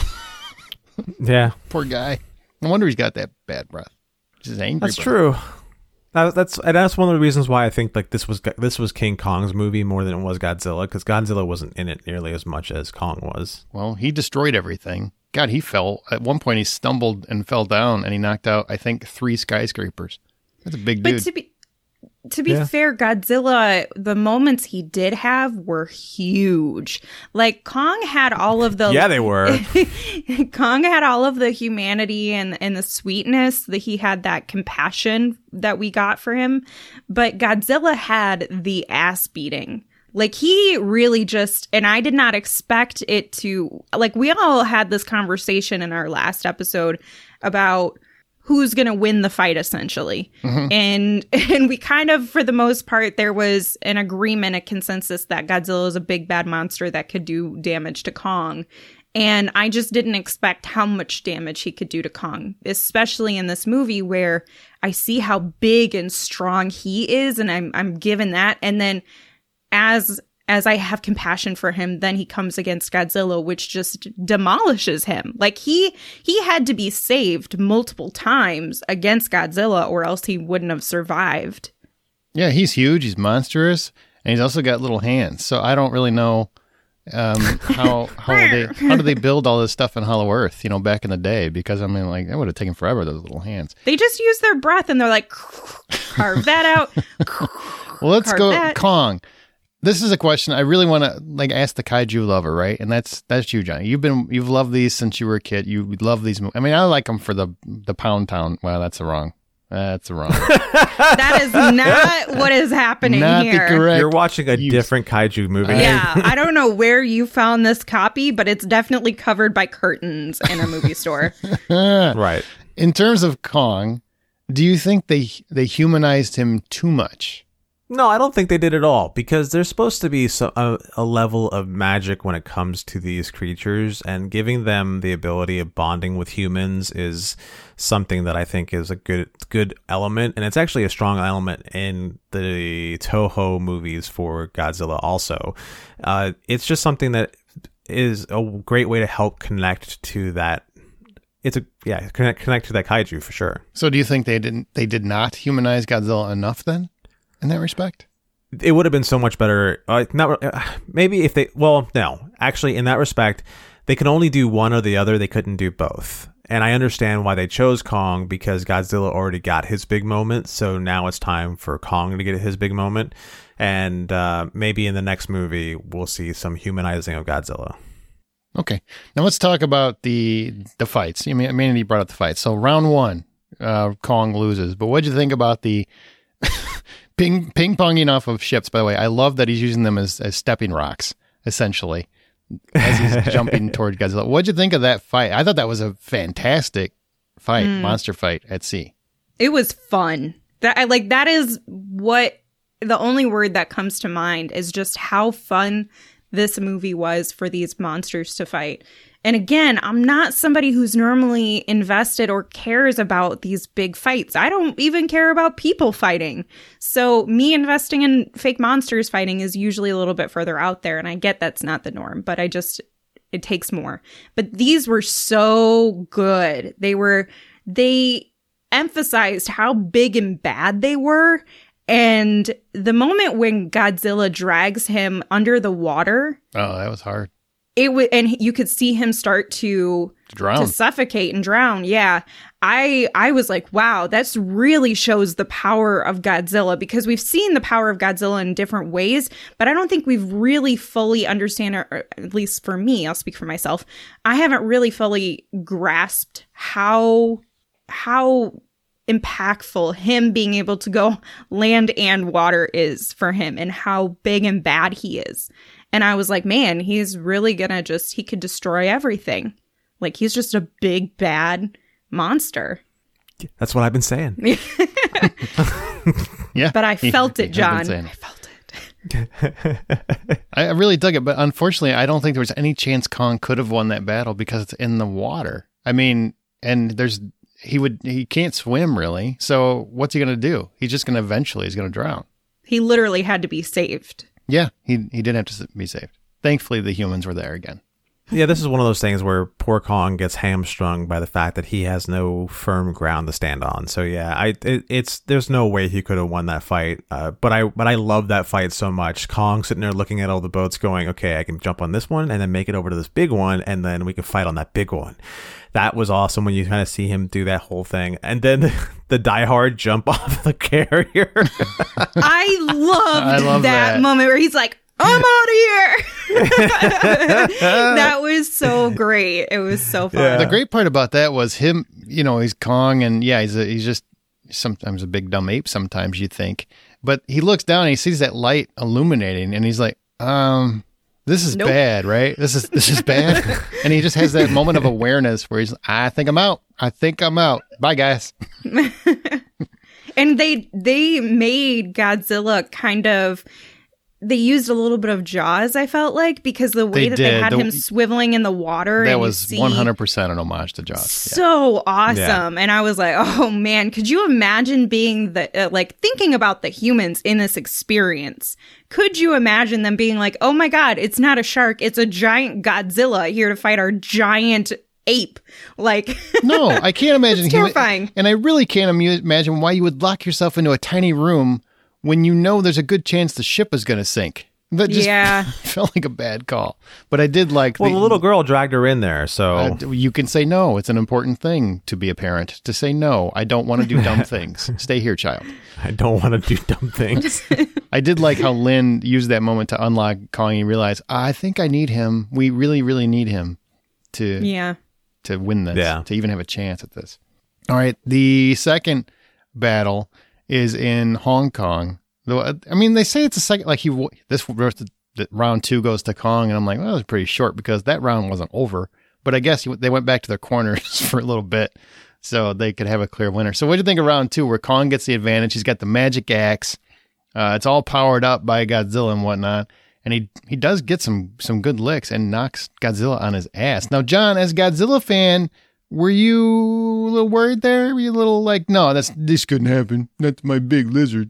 Yeah, poor guy. No wonder he's got that bad breath. Just angry. That's breath. true. That, that's and that's one of the reasons why I think like this was this was King Kong's movie more than it was Godzilla, because Godzilla wasn't in it nearly as much as Kong was. Well, he destroyed everything. God, he fell. At one point, he stumbled and fell down, and he knocked out, I think, three skyscrapers. That's a big but dude. To be, to be yeah. fair, Godzilla, the moments he did have were huge. Like, Kong had all of the... Yeah, they were. Kong had all of the humanity and, and the sweetness, that he had that compassion that we got for him. But Godzilla had the ass beating. Like, he really just, and I did not expect it to, like, we all had this conversation in our last episode about who's going to win the fight, essentially. Mm-hmm. And and we kind of, for the most part, there was an agreement, a consensus that Godzilla is a big bad monster that could do damage to Kong. And I just didn't expect how much damage he could do to Kong, especially in this movie where I see how big and strong he is, and I'm I'm given that. And then as as I have compassion for him, then he comes against Godzilla, which just demolishes him. Like he he had to be saved multiple times against Godzilla, or else he wouldn't have survived. Yeah, he's huge. He's monstrous, and he's also got little hands. So I don't really know um, how how they how do they build all this stuff in Hollow Earth? You know, back in the day, because I mean, like, it would have taken forever. Those little hands. They just use their breath, and they're like, carve that out. Well, let's carve go that. Kong. This is a question I really want to like ask the kaiju lover, right? And that's that's you, Johnny. You've been you've loved these since you were a kid. You love these movies. I mean, I like them for the the Pound Town. Well, that's wrong. That's wrong. That is not what is happening not here. The correct You're watching a use. different kaiju movie. Yeah, I don't know where you found this copy, but it's definitely covered by curtains in a movie store. Right. In terms of Kong, do you think they they humanized him too much? No, I don't think they did at all, because there's supposed to be so, a, a level of magic when it comes to these creatures, and giving them the ability of bonding with humans is something that I think is a good good element, and it's actually a strong element in the Toho movies for Godzilla also. Uh, it's just something that is a great way to help connect to that. It's a yeah connect connect to that kaiju for sure. So do you think they didn't they did not humanize Godzilla enough then? In that respect, it would have been so much better. Uh, not uh, maybe if they. Well, no, actually, in that respect, they can only do one or the other. They couldn't do both. And I understand why they chose Kong, because Godzilla already got his big moment. So now it's time for Kong to get his big moment. And uh, maybe in the next movie, we'll see some humanizing of Godzilla. Okay, now let's talk about the the fights. I mean, I mean, you brought up the fights. So round one, uh, Kong loses. But what'd you think about the Ping ping ponging off of ships? By the way, I love that he's using them as, as stepping rocks, essentially, as he's jumping toward Godzilla. What'd you think of that fight? I thought that was a fantastic fight, mm. monster fight at sea. It was fun. That I like. That is what the only word that comes to mind is just how fun this movie was for these monsters to fight. And again, I'm not somebody who's normally invested or cares about these big fights. I don't even care about people fighting. So me investing in fake monsters fighting is usually a little bit further out there. And I get that's not the norm, but I just, it takes more. But these were so good. They were, they emphasized how big and bad they were. And the moment when Godzilla drags him under the water. Oh, that was hard. It w- and you could see him start to drown, to suffocate and drown. Yeah, I I was like, wow, that's really shows the power of Godzilla, because we've seen the power of Godzilla in different ways, but I don't think we've really fully understand, or at least for me, I'll speak for myself, I haven't really fully grasped how how impactful him being able to go land and water is for him, and how big and bad he is. And I was like, man, he's really gonna just, he could destroy everything. Like, he's just a big, bad monster. That's what I've been saying. Yeah. But I felt it, John. I felt it. I really dug it, but unfortunately, I don't think there was any chance Kong could have won that battle because it's in the water. I mean, and there's, he would, he can't swim really. So what's he gonna do? He's just gonna eventually, he's gonna drown. He literally had to be saved. Yeah, he he didn't have to be saved. Thankfully, the humans were there again. Yeah, this is one of those things where poor Kong gets hamstrung by the fact that he has no firm ground to stand on. So yeah, I it, it's there's no way he could have won that fight. Uh, but I but I love that fight so much. Kong sitting there looking at all the boats, going, "Okay, I can jump on this one and then make it over to this big one, and then we can fight on that big one." That was awesome when you kind of see him do that whole thing. And then the, the Die Hard jump off the carrier. I loved I love that, that moment where he's like, I'm out of here. That was so great. It was so fun. Yeah. The great part about that was him, you know, he's Kong, and yeah, he's a, he's just sometimes a big dumb ape sometimes, you think. But he looks down and he sees that light illuminating, and he's like, um... this is nope. bad, right? This is this is bad. And he just has that moment of awareness where he's, I think I'm out. I think I'm out. Bye, guys. And they they made Godzilla kind of, they used a little bit of Jaws, I felt like, because the way they that did. they had the, him swiveling in the water. That was one hundred percent an homage to Jaws. So yeah. awesome. Yeah. And I was like, oh man, could you imagine being the, uh, like thinking about the humans in this experience? Could you imagine them being like, oh my God, it's not a shark. It's a giant Godzilla here to fight our giant ape. Like, no, I can't imagine. It's terrifying. And I really can't imagine why you would lock yourself into a tiny room when you know there's a good chance the ship is going to sink. That just yeah. felt like a bad call. But I did like Well, the, the little girl dragged her in there, so... Uh, you can say no. It's an important thing to be a parent. To say no, I don't want to do dumb things. Stay here, child. I don't want to do dumb things. I did like how Lynn used that moment to unlock Kong and realize, I think I need him. We really, really need him to, yeah. to win this, yeah. to even have a chance at this. All right. The second battle is in Hong Kong. Though, I mean, they say it's a second, like he, this round two goes to Kong, and I'm like, well, that was pretty short because that round wasn't over. But I guess they went back to their corners for a little bit so they could have a clear winner. So what do you think of round two where Kong gets the advantage? He's got the magic axe. Uh, it's all powered up by Godzilla and whatnot. And he, he does get some, some good licks and knocks Godzilla on his ass. Now, John, as a Godzilla fan, were you a little worried there? Were you a little like, no, that's this couldn't happen. That's my big lizard.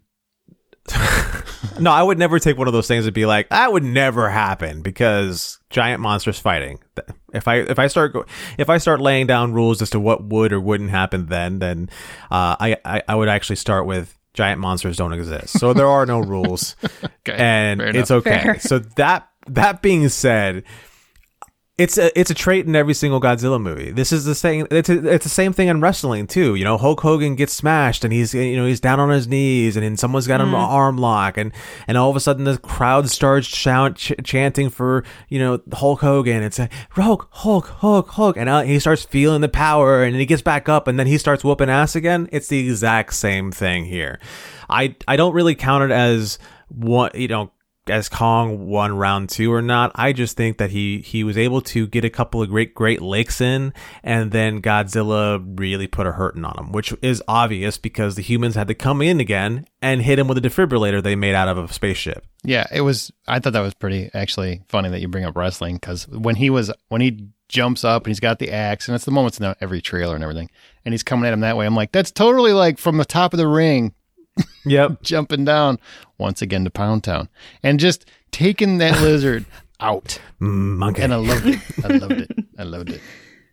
No, I would never take one of those things and be like, that would never happen because giant monsters fighting. If I if I start go, if I start laying down rules as to what would or wouldn't happen, then then uh, I, I I would actually start with giant monsters don't exist, so there are no rules, okay, and it's okay. Fair. So that that being said. It's a it's a trait in every single Godzilla movie. This is the same. It's a, it's the same thing in wrestling too. You know, Hulk Hogan gets smashed and he's you know he's down on his knees and then someone's got mm. an arm lock and and all of a sudden the crowd starts shout, ch- chanting for you know Hulk Hogan. It's a Hulk Hulk Hulk Hulk and uh, he starts feeling the power and then he gets back up and then he starts whooping ass again. It's the exact same thing here. I I don't really count it as what you know. as Kong won round two or not. I just think that he he was able to get a couple of great great licks in, and then Godzilla really put a hurting on him, which is obvious because the humans had to come in again and hit him with a defibrillator they made out of a spaceship. Yeah, it was. I thought that was pretty actually funny that you bring up wrestling because when he was when he jumps up and he's got the axe, and it's the moments in every trailer and everything, and he's coming at him that way. I'm like, that's totally like from the top of the ring. Yep. Jumping down once again to Pound Town and just taking that lizard out. Monkey. And I loved it. I loved it. I loved it.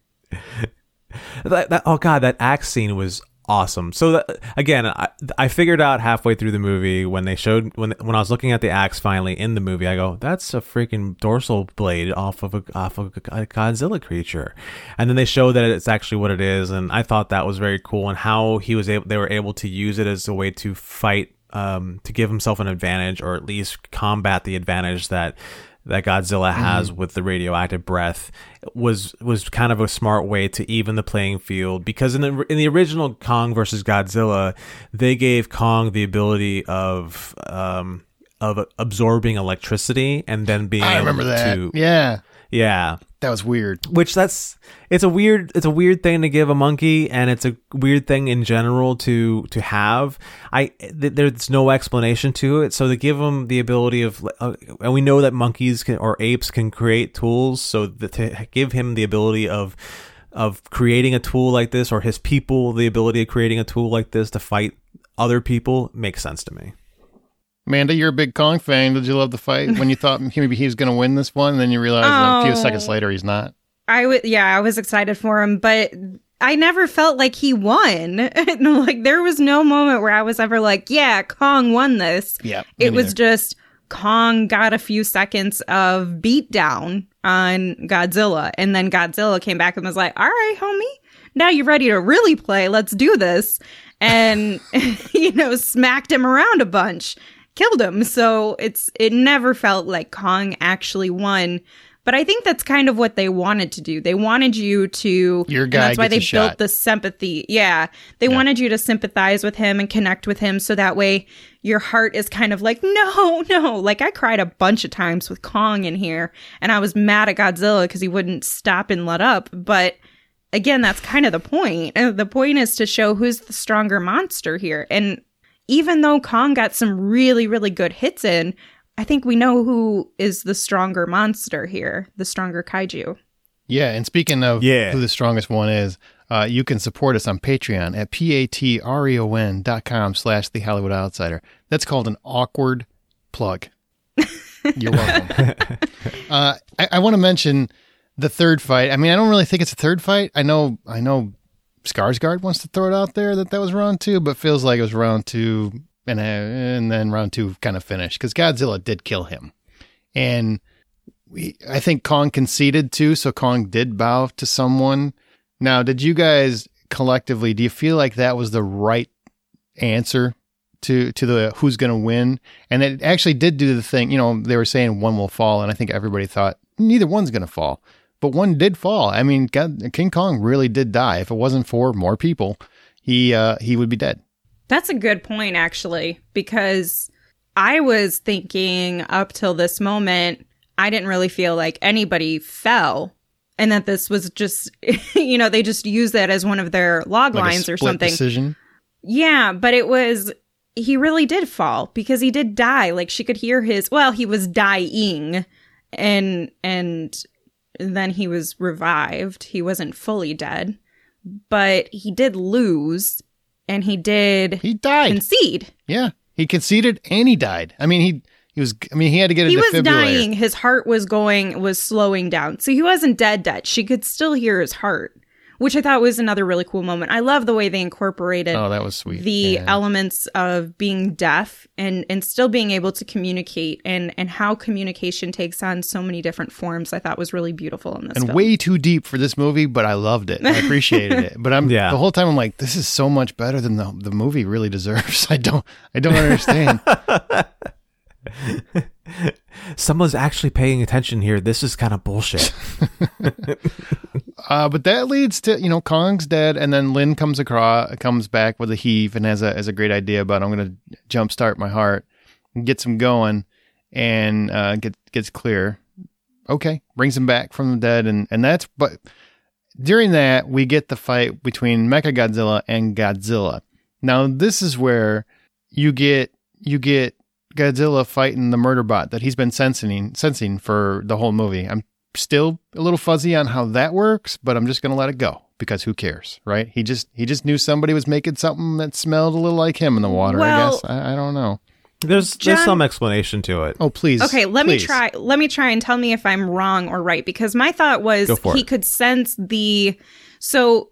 That, that, oh God, that axe scene was awesome. So that, again, I, I figured out halfway through the movie when they showed when when I was looking at the axe finally in the movie, I go, that's a freaking dorsal blade off of a off of a Godzilla creature, and then they show that it's actually what it is, and I thought that was very cool and how he was able they were able to use it as a way to fight, um, to give himself an advantage or at least combat the advantage that. that Godzilla has mm. with the radioactive breath was was kind of a smart way to even the playing field because in the in the original Kong versus Godzilla, they gave Kong the ability of um of absorbing electricity and then being I able remember that. to Yeah. Yeah. That was weird. Which that's it's a weird it's a weird thing to give a monkey, and it's a weird thing in general to to have. I th- there's no explanation to it, so to give them the ability of, uh, and we know that monkeys can or apes can create tools, so that to give him the ability of of creating a tool like this, or his people the ability of creating a tool like this to fight other people makes sense to me. Amanda, you're a big Kong fan. Did you love the fight when you thought maybe he was going to win this one, and then you realized oh, a few seconds later he's not? I would, yeah, I was excited for him, but I never felt like he won. Like there was no moment where I was ever like, "Yeah, Kong won this." Yeah, it was just Kong got a few seconds of beatdown on Godzilla, and then Godzilla came back and was like, "All right, homie, now you're ready to really play. Let's do this," and you know, smacked him around a bunch. Killed him. So it's it never felt like Kong actually won. But I think that's kind of what they wanted to do. They wanted you to Your guy and that's why they gets a built shot. the sympathy. Yeah. They Yeah. wanted you to sympathize with him and connect with him so that way your heart is kind of like, no, no. Like I cried a bunch of times with Kong in here, and I was mad at Godzilla because he wouldn't stop and let up. But again, that's kind of the point. Uh, The point is to show who's the stronger monster here. And even though Kong got some really, really good hits in, I think we know who is the stronger monster here, the stronger kaiju. Yeah, and speaking of yeah. who the strongest one is, uh, you can support us on Patreon at P-A-T-R-E-O-N dot com slash The Hollywood Outsider. That's called an awkward plug. You're welcome. uh, I, I want to mention the third fight. I mean, I don't really think it's a third fight. I know I know Skarsgård wants to throw it out there that that was round two, but feels like it was round two and, uh, and then round two kind of finished because Godzilla did kill him. And we, I think Kong conceded too, so Kong did bow to someone. Now, did you guys collectively, do you feel like that was the right answer to to the who's going to win? And it actually did do the thing, you know, they were saying one will fall, and I think everybody thought neither one's going to fall. But one did fall. I mean, God, King Kong really did die. If it wasn't for more people, he uh, he would be dead. That's a good point, actually, because I was thinking up till this moment, I didn't really feel like anybody fell, and that this was just, you know, they just used that as one of their log Like lines a or split something. Decision. Yeah, but it was, he really did fall because he did die. Like she could hear his, well, he was dying, and and then he was revived. He wasn't fully dead, but he did lose, and he did He died. concede. Yeah, he conceded and he died. I mean, he he was. I mean, he had to get a He was defibrillator. dying. His heart was going, was slowing down. So he wasn't dead dead. She could still hear his heart, which I thought was another really cool moment. I love the way they incorporated Oh, that was sweet. the Yeah. elements of being deaf and, and still being able to communicate, and, and how communication takes on so many different forms. I thought was really beautiful in this And film. way too deep for this movie, but I loved it. I appreciated it. But I'm Yeah. the whole time I'm like, this is so much better than the the movie really deserves. I don't I don't understand. Someone's actually paying attention here. This is kind of bullshit. Uh, but that leads to, you know, Kong's dead, and then Lin comes across, comes back with a heave and has a has a great idea about I'm going to jumpstart my heart, and gets him going, and uh, get, gets clear. Okay, brings him back from the dead, and and that's but during that we get the fight between Mechagodzilla and Godzilla. Now this is where you get you get Godzilla fighting the murder bot that he's been sensing sensing for the whole movie. I'm still a little fuzzy on how that works, but I'm just going to let it go because who cares, right? He just he just knew somebody was making something that smelled a little like him in the water, Well, I guess. I, I don't know. There's John- there's some explanation to it. Oh, please. Okay, let please. me try. Let me try and tell me if I'm wrong or right, because my thought was Go for he it. could sense the so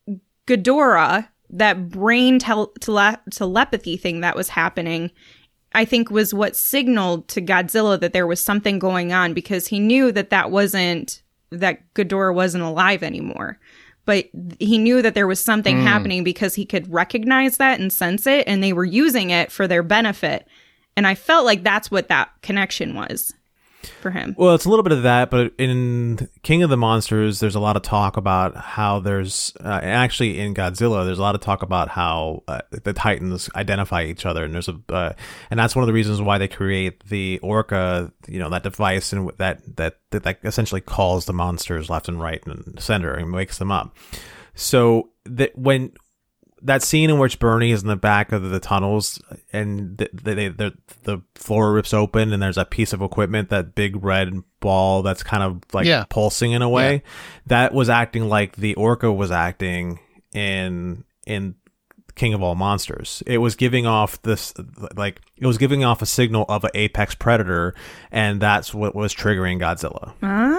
Ghidorah, that brain tel- tele- telepathy thing that was happening, I think was what signaled to Godzilla that there was something going on, because he knew that that wasn't that Ghidorah wasn't alive anymore. But he knew that there was something Mm. happening because he could recognize that and sense it, and they were using it for their benefit. And I felt like that's what that connection was for him. Well, it's a little bit of that, but in King of the Monsters, there's a lot of talk about how there's, uh, actually in Godzilla, there's a lot of talk about how uh, the Titans identify each other, and there's a, uh, and that's one of the reasons why they create the Orca, you know, that device and that that that, that essentially calls the monsters left and right and center and wakes them up. So that when that scene in which Bernie is in the back of the tunnels and the, the, the, the floor rips open and there's a piece of equipment, that big red ball that's kind of like Yeah. pulsing in a way, that was acting like the Orca was acting in in King of All Monsters. It was giving off this, like, it was giving off a signal of an apex predator, and that's what was triggering Godzilla.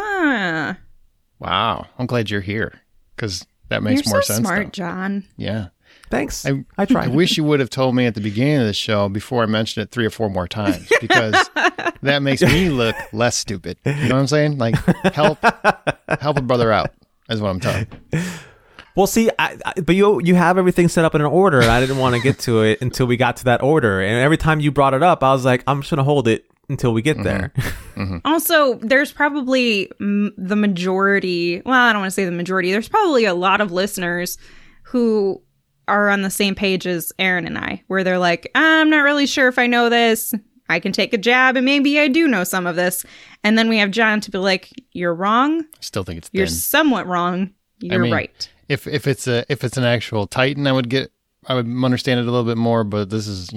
Ah, Wow. I'm glad you're here because that makes you're more so sense. smart, though. John. Yeah. Thanks. I, I tried. I wish you would have told me at the beginning of the show before I mentioned it three or four more times, because that makes me look less stupid. You know what I'm saying? Like, help, help a brother out is what I'm telling you. Well, see, I, I, but you you have everything set up in an order, and I didn't want to get to it until we got to that order. And every time you brought it up, I was like, I'm just going to hold it until we get there. Mm-hmm. Also, there's probably m- the majority, well, I don't want to say the majority, there's probably a lot of listeners who are on the same page as Aaron and I, where they're like, I'm not really sure if I know this. I can take a jab and maybe I do know some of this. And then we have John to be like, you're wrong. Still think it's You're thin. somewhat wrong. You're mean, right. If if it's a if it's an actual Titan, I would get I would understand it a little bit more. But this is, you know,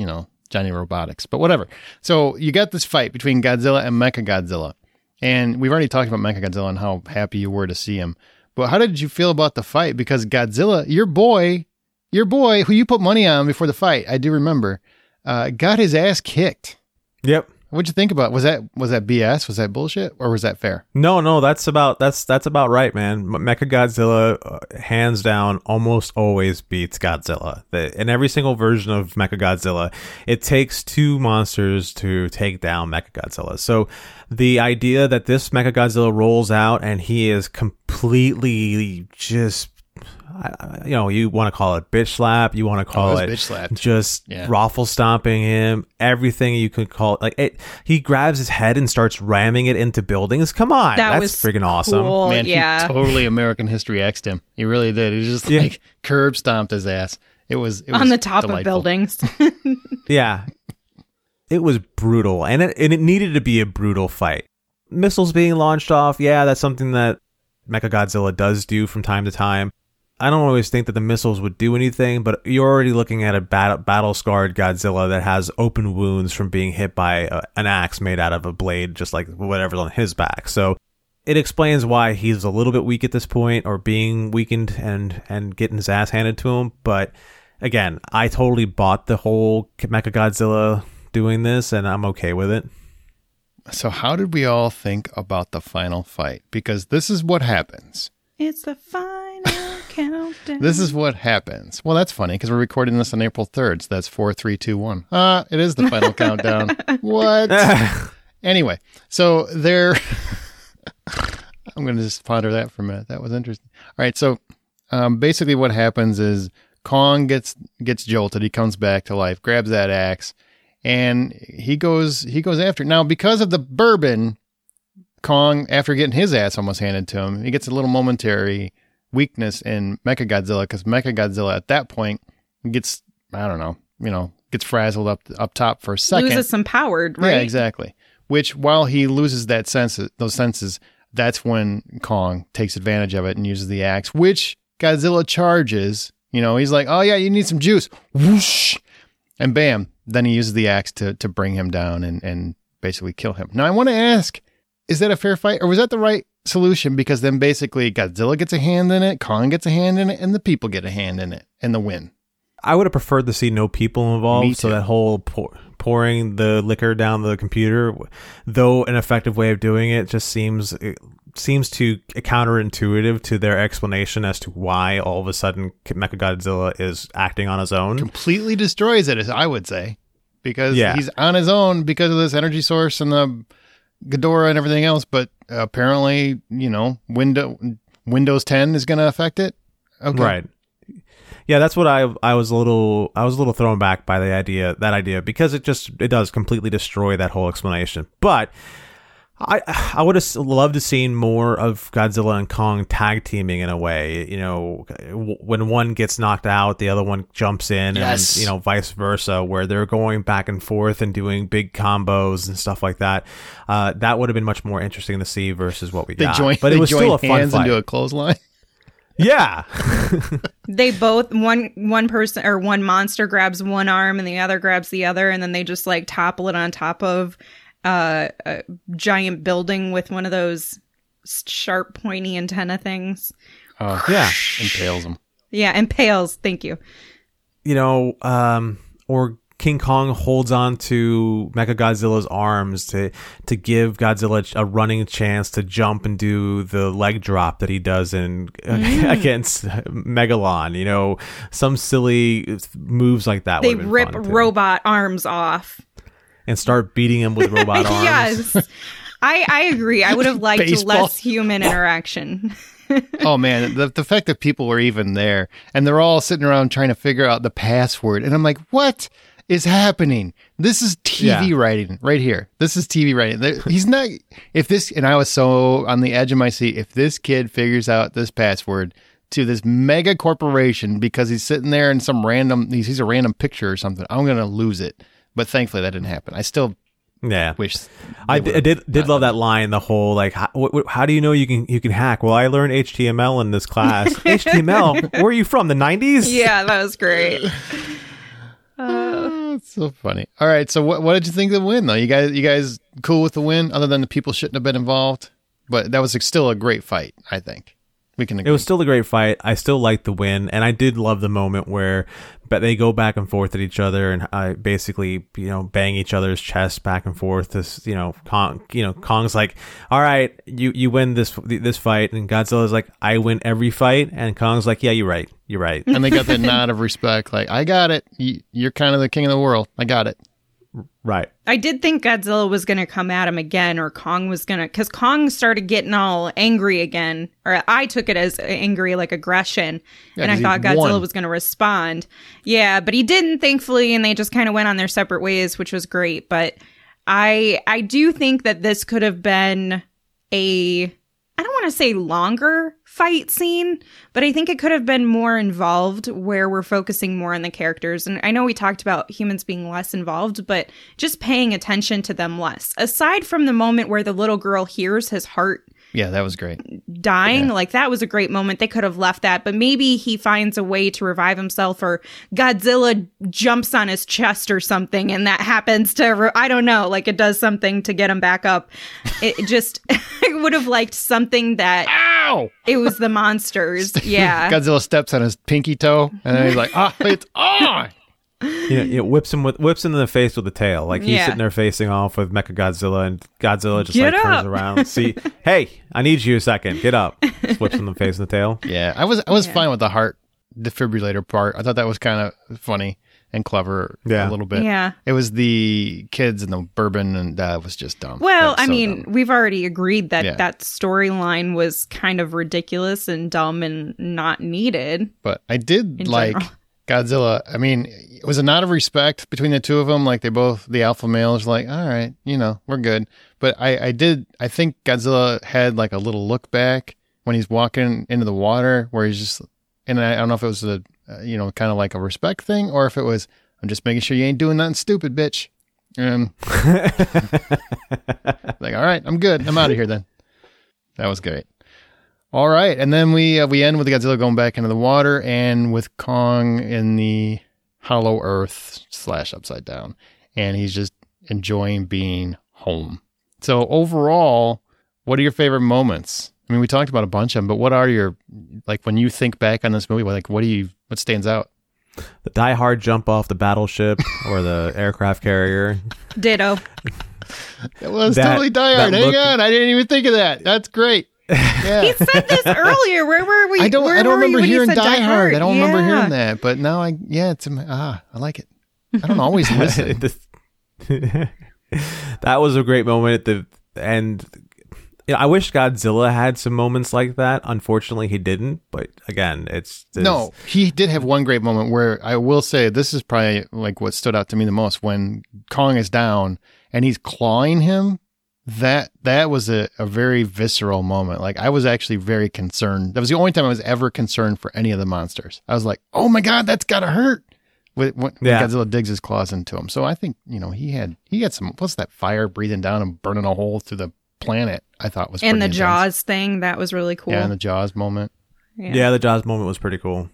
Johnny Robotics, but whatever. So you got this fight between Godzilla and Mechagodzilla. And we've already talked about Mechagodzilla and how happy you were to see him. But how did you feel about the fight? Because Godzilla, your boy, your boy, who you put money on before the fight, I do remember, uh, got his ass kicked. Yep. What'd you think about? Was that was that B S? Was that bullshit, or was that fair? No, no, that's about that's that's about right, man. Mechagodzilla, uh, hands down, almost always beats Godzilla. The, in every single version of Mechagodzilla, it takes two monsters to take down Mechagodzilla. So the idea that this Mechagodzilla rolls out and he is completely just, you know, you want to call it bitch slap, you want to call oh, it, it bitch slap. just yeah. raffle stomping him, everything you could call it. Like it, he grabs his head and starts ramming it into buildings. Come on, that that's was freaking awesome. Cool. Man, yeah. he totally American History X'd him. He really did. He just Yeah. like curb stomped his ass. It was, it was on the top delightful. of buildings. Yeah, it was brutal, and it and it needed to be a brutal fight. Missiles being launched off, yeah, that's something that Mechagodzilla does do from time to time. I don't always think that the missiles would do anything, but you're already looking at a bat- battle-scarred Godzilla that has open wounds from being hit by a, an axe made out of a blade, just like whatever's on his back. So it explains why he's a little bit weak at this point, or being weakened and, and getting his ass handed to him. But again, I totally bought the whole Mechagodzilla doing this, and I'm okay with it. So how did we all think about the final fight? Because this is what happens. It's the final countdown. This is what happens. Well, that's funny because we're recording this on April third, so that's four, three, two, one. Ah, it is the final countdown. What? Anyway, so there... I'm going to just ponder that for a minute. That was interesting. All right, so um, basically what happens is Kong gets gets jolted. He comes back to life, grabs that axe, and he goes he goes after it. Now, because of the bourbon, Kong, after getting his ass almost handed to him, he gets a little momentary weakness in Mechagodzilla, because Mechagodzilla at that point gets, I don't know, you know, gets frazzled up up top for a second. Loses some power, right? Yeah, exactly. Which, while he loses that sense, those senses, that's when Kong takes advantage of it and uses the axe, which Godzilla charges. You know, he's like, oh yeah, you need some juice. Whoosh. And bam, then he uses the axe to, to bring him down and, and basically kill him. Now, I want to ask, is that a fair fight, or was that the right solution? Because then basically Godzilla gets a hand in it, Kong gets a hand in it, and the people get a hand in it, and the win. I would have preferred to see no people involved. So that whole pour, pouring the liquor down the computer, though an effective way of doing it, just seems it seems too counterintuitive to their explanation as to why all of a sudden Mechagodzilla is acting on his own. Completely destroys it, as I would say, because yeah. he's on his own because of this energy source and the Ghidorah and everything else. But apparently, you know, window, Windows ten is going to affect it. Okay. Right. Yeah, that's what I I was a little I was a little thrown back by the idea that idea because it just it does completely destroy that whole explanation. But I I would have loved to seen more of Godzilla and Kong tag teaming in a way. You know, w- when one gets knocked out, the other one jumps in, yes. and you know, vice versa, where they're going back and forth and doing big combos and stuff like that. Uh, that would have been much more interesting to see versus what we they got. Join, but it was still a fun hands fight. Into a clothesline. Yeah. They both one one person or one monster grabs one arm and the other grabs the other, and then they just like topple it on top of uh, a giant building with one of those sharp pointy antenna things. Oh yeah, impales them. Yeah, impales. Thank you. You know, um, or King Kong holds on to Mechagodzilla's arms to to give Godzilla a running chance to jump and do the leg drop that he does in mm. against Megalon. You know, some silly moves like that. They rip robot arms off and start beating him with robot arms. Yes, I I agree. I would have liked Baseball. less human interaction. Oh man, the the fact that people were even there and they're all sitting around trying to figure out the password, and I'm like, what is happening? This is T V yeah. writing right here. This is T V writing. He's not, if this, and I was so on the edge of my seat, if this kid figures out this password to this mega corporation because he's sitting there in some random, he sees a random picture or something, I'm going to lose it. But thankfully that didn't happen. I still yeah. wish. I did, I did did love that line, the whole like, how, wh- how do you know you can you can hack? Well, I learned H T M L in this class. H T M L? Where are you from? The nineties? Yeah, that was great. Uh, That's so funny. All right, so what what did you think of the win, though? You guys, you guys cool with the win, other than the people shouldn't have been involved? But that was like, still a great fight, I think. We can agree. It was still a great fight. I still liked the win, and I did love the moment where but they go back and forth at each other and uh, basically, you know, bang each other's chests back and forth. This, you know, Kong, you know, Kong's like, all right, you, you win this this fight, and Godzilla's like, I win every fight, and Kong's like, yeah, you're right, you're right. And they got that nod of respect, like, I got it. You're kind of the king of the world. I got it. Right. I did think Godzilla was going to come at him again, or Kong was going to, because Kong started getting all angry again, or I took it as angry, like aggression, yeah, and I thought Godzilla won. was going to respond. Yeah, but he didn't, thankfully, and they just kind of went on their separate ways, which was great. But I, I do think that this could have been a, I don't want to say longer fight scene, but I think it could have been more involved, where we're focusing more on the characters. And I know we talked about humans being less involved, but just paying attention to them less. Aside from the moment where the little girl hears his heart Yeah, that was great. dying, Yeah. like that was a great moment. They could have left that, but maybe he finds a way to revive himself, or Godzilla jumps on his chest or something, and that happens to, re- I don't know, like it does something to get him back up. It just, I would have liked something that Ow! it was the monsters. Yeah. Godzilla steps on his pinky toe, and then he's like, ah, it's on! Yeah, it whips him with whips him in the face with the tail. Like he's Yeah. sitting there facing off with Mechagodzilla, and Godzilla just Get like turns up. around. See, hey, I need you a second. Get up. Just whips him in the face and the tail. Yeah, I was I was Yeah. fine with the heart defibrillator part. I thought that was kind of funny and clever Yeah. a little bit. Yeah. It was the kids and the bourbon, and that was just dumb. Well, That was I so mean, dumb. we've already agreed that Yeah. that storyline was kind of ridiculous and dumb and not needed. But I did in like general. Godzilla. I mean, it was a nod of respect between the two of them. Like they both, the alpha males, like, all right, you know, we're good. But I, I did, I think Godzilla had like a little look back when he's walking into the water, where he's just, and I, I don't know if it was a, uh, you know, kind of like a respect thing, or if it was, I'm just making sure you ain't doing nothing stupid, bitch. Um, like, all right, I'm good. I'm out of here then. That was great. All right, and then we uh, we end with Godzilla going back into the water, and with Kong in the hollow earth slash upside down, and he's just enjoying being home. So overall, what are your favorite moments? I mean, we talked about a bunch of them, but what are your, like, when you think back on this movie, like, what do you, what stands out? The Die Hard jump off the battleship or the aircraft carrier. Ditto. It was That- totally Die Hard. that Hang look- on, I didn't even think of that. That's great. Yeah. He said this earlier. Where were we? I don't. Where I don't were you remember when you hearing said Die Hard. I don't remember Yeah. hearing that. But now I. Yeah, it's in my. Ah, I like it. I don't always listen. The- that was a great moment at the end. You know, I wish Godzilla had some moments like that. Unfortunately, he didn't. But again, it's, it's No, he did have one great moment where I will say this is probably like what stood out to me the most, when Kong is down and he's clawing him. That that was a, a very visceral moment. Like, I was actually very concerned. That was the only time I was ever concerned for any of the monsters. I was like, oh my God, that's gotta hurt. When, when Yeah. Godzilla digs his claws into him. So I think, you know, he had he had some, what's that fire breathing down and burning a hole through the planet, I thought was And pretty the intense. Jaws thing, that was really cool. Yeah, and the Jaws moment. Yeah. Yeah, the Jaws moment was pretty cool.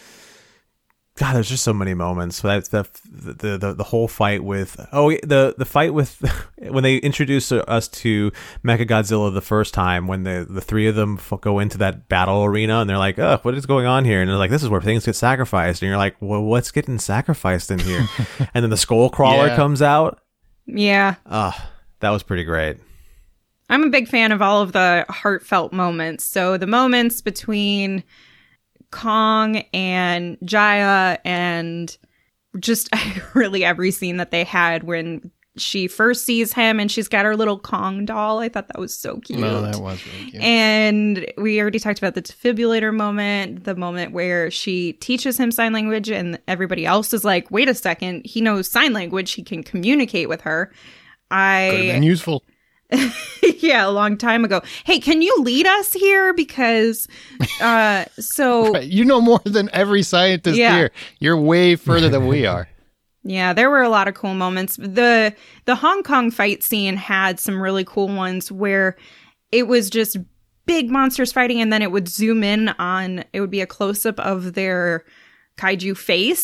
God, there's just so many moments. That's the the the the whole fight with oh the the fight with when they introduced us to Mechagodzilla the first time, when the the three of them f- go into that battle arena and they're like, oh, what is going on here? And they're like, this is where things get sacrificed. And you're like, well, what's getting sacrificed in here? And then the skull crawler Yeah. comes out. Yeah. Ah, that was pretty great. I'm a big fan of all of the heartfelt moments. So the moments between Kong and Jaya, and just really every scene that they had when she first sees him and she's got her little Kong doll. I thought that was so cute. No, that was really cute. And we already talked about the defibrillator moment, the moment where she teaches him sign language and everybody else is like, wait a second, he knows sign language, he can communicate with her. Could have been I, useful. yeah, a long time ago. Hey, can you lead us here? Because, uh, so, Right. You know more than every scientist Yeah. here. You're way further than we are. yeah, there were a lot of cool moments. The, the Hong Kong fight scene had some really cool ones where it was just big monsters fighting, and then it would zoom in on, it would be a close up of their kaiju face.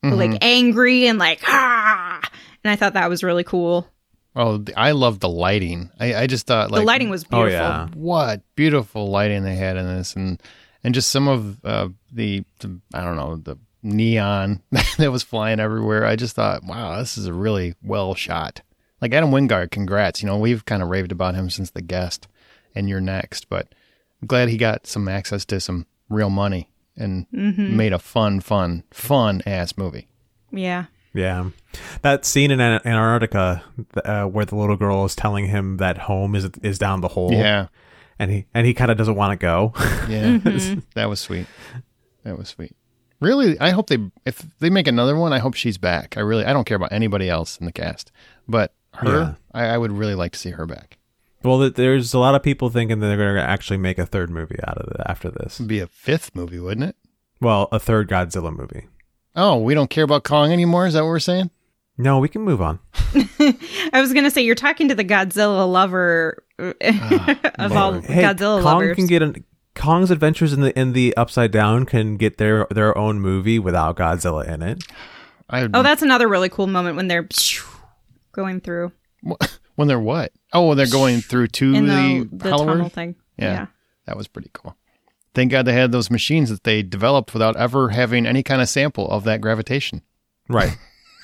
mm-hmm. like angry and like, ah. And I thought that was really cool. Oh, I love the lighting. I, I just thought like the lighting was beautiful. Oh, yeah. What beautiful lighting they had in this, and and just some of uh, the, the I don't know the neon that was flying everywhere. I just thought, wow, this is a really well shot. Like Adam Wingard, congrats. You know, we've kind of raved about him since The Guest, and You're Next, but I'm glad he got some access to some real money and mm-hmm. made a fun, fun, fun ass movie. Yeah. Yeah. That scene in Antarctica uh, where the little girl is telling him that home is is down the hole. Yeah. And he and he kind of doesn't want to go. Yeah. Mm-hmm. That was sweet. That was sweet. Really, I hope they, if they make another one, I hope she's back. I really, I don't care about anybody else in the cast, but her, yeah. I, I would really like to see her back. Well, there's a lot of people thinking that they're going to actually make a third movie out of it after this. It'd be a fifth movie, wouldn't it? Well, a third Godzilla movie. Oh, we don't care about Kong anymore? Is that what we're saying? No, we can move on. I was going to say, you're talking to the Godzilla lover uh, of man. all hey, Godzilla Kong lovers. Can get an, Kong's Adventures in the in the Upside Down can get their their own movie without Godzilla in it. I, oh, that's another really cool moment when they're going through. When they're what? Oh, when they're going through to in the, the, the tunnel thing. Yeah, yeah, that was pretty cool. Thank God they had those machines that they developed without ever having any kind of sample of that gravitation. Right.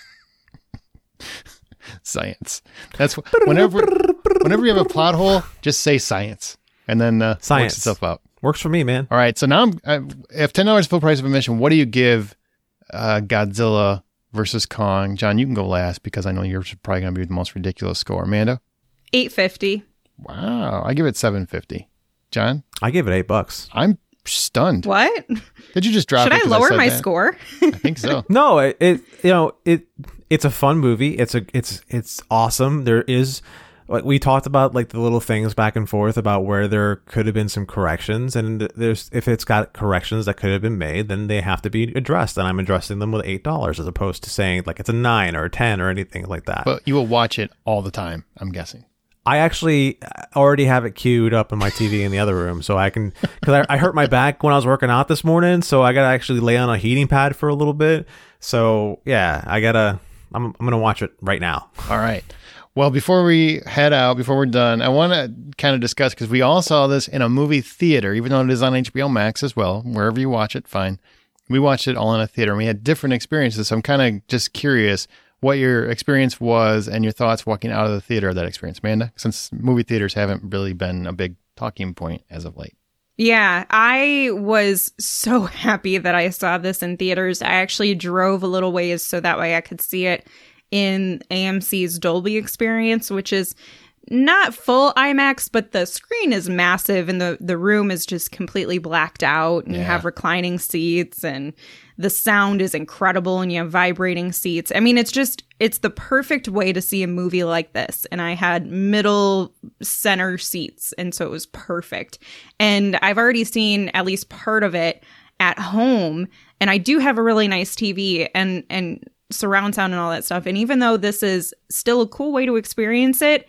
Science. That's whenever whenever you have a plot hole, just say science, and then uh, science works itself out. Works for me, man. All right, so now I'm, I, if ten dollars full price of admission, what do you give uh, Godzilla versus Kong? John, you can go last because I know you're probably going to be the most ridiculous score. Amanda, eight fifty. Wow, I give it seven fifty. John, I give it eight bucks. I'm stunned. What? Did you just drop? Should it I lower I my that? score? I think so. No, it, it you know it it's a fun movie. It's a it's it's awesome. There is. Like we talked about, like the little things back and forth about where there could have been some corrections, and there's if it's got corrections that could have been made, then they have to be addressed. And I'm addressing them with eight dollars as opposed to saying like it's a nine or a ten or anything like that. But you will watch it all the time, I'm guessing. I actually already have it queued up on my T V in the other room, so I can because I, I hurt my back when I was working out this morning, so I gotta actually lay on a heating pad for a little bit. So yeah, I gotta I'm I'm gonna watch it right now. All right. Well, before we head out, before we're done, I want to kind of discuss, because we all saw this in a movie theater, even though it is on H B O Max as well, wherever you watch it, fine. We watched it all in a theater, and we had different experiences, so I'm kind of just curious what your experience was and your thoughts walking out of the theater of that experience. Amanda, since movie theaters haven't really been a big talking point as of late. Yeah, I was so happy that I saw this in theaters. I actually drove a little ways so that way I could see it in A M C's Dolby experience, which is not full IMAX, but the screen is massive and the, the room is just completely blacked out, and yeah. you have reclining seats and the sound is incredible and you have vibrating seats. I mean, it's just, it's the perfect way to see a movie like this. And I had middle center seats, and so it was perfect. And I've already seen at least part of it at home, and I do have a really nice T V and, and surround sound and all that stuff. And even though this is still a cool way to experience it,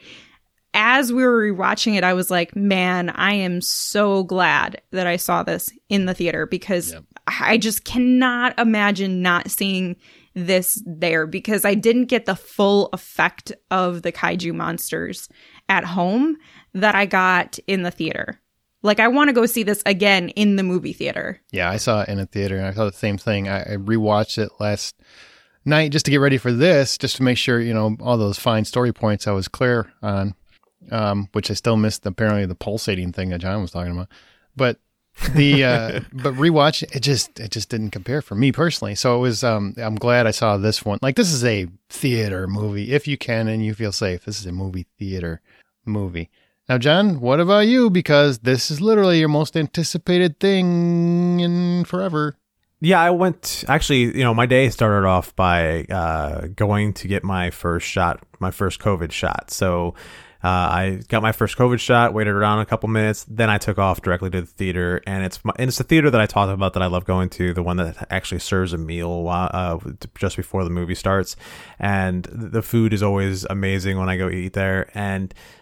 as we were rewatching it, I was like, man, I am so glad that I saw this in the theater, because yep. I just cannot imagine not seeing this there, because I didn't get the full effect of the kaiju monsters at home that I got in the theater. Like, I want to go see this again in the movie theater. Yeah, I saw it in a theater, and I thought the same thing. I, I rewatched it last night just to get ready for this, just to make sure, you know, all those fine story points I was clear on, um, which I still missed apparently the pulsating thing that John was talking about. But the uh, but rewatch it just it just didn't compare for me personally. So it was um, I'm glad I saw this one. Like, this is a theater movie if you can and you feel safe. This is a movie theater movie. Now, John, what about you? Because this is literally your most anticipated thing in forever. Yeah, I went, actually, you know, my day started off by uh, going to get my first shot, my first COVID shot. So uh, I got my first COVID shot, waited around a couple minutes, then I took off directly to the theater. And it's my, and it's the theater that I talked about that I love going to, the one that actually serves a meal while, uh, just before the movie starts. And the food is always amazing when I go eat there. And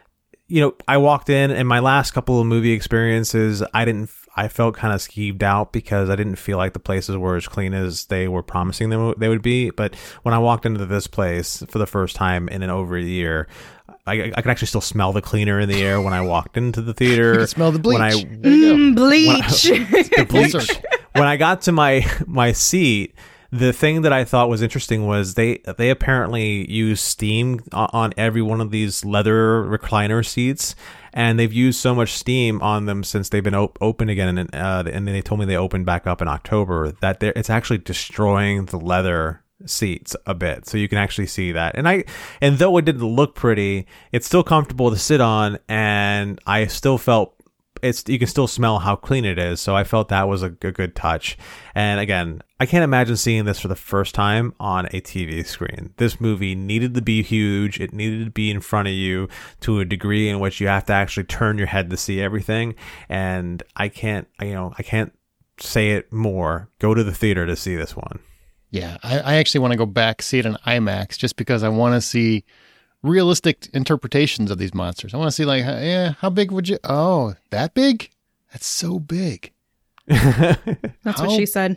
you know, I walked in, and my last couple of movie experiences, I didn't, I felt kind of skeeved out because I didn't feel like the places were as clean as they were promising them they would be. But when I walked into this place for the first time in an over a year, I, I could actually still smell the cleaner in the air when I walked into the theater. You could smell the bleach. When I, mm, bleach. When I, the bleach. When I got to my my seat, the thing that I thought was interesting was they they apparently use steam on every one of these leather recliner seats, and they've used so much steam on them since they've been op- open again, and uh, and they told me they opened back up in October, that it's actually destroying the leather seats a bit. So you can actually see that. And I and though it didn't look pretty, it's still comfortable to sit on, and I still felt it's you can still smell how clean it is. So I felt that was a, a good touch. And again, I can't imagine seeing this for the first time on a T V screen. This movie needed to be huge. It needed to be in front of you to a degree in which you have to actually turn your head to see everything. And I can't, you know, I can't say it more. Go to the theater to see this one. Yeah, I, I actually want to go back, see it in IMAX, just because I want to see realistic interpretations of these monsters. I want to see, like, yeah, how big would you? Oh, that big? That's so big. That's how? what she said.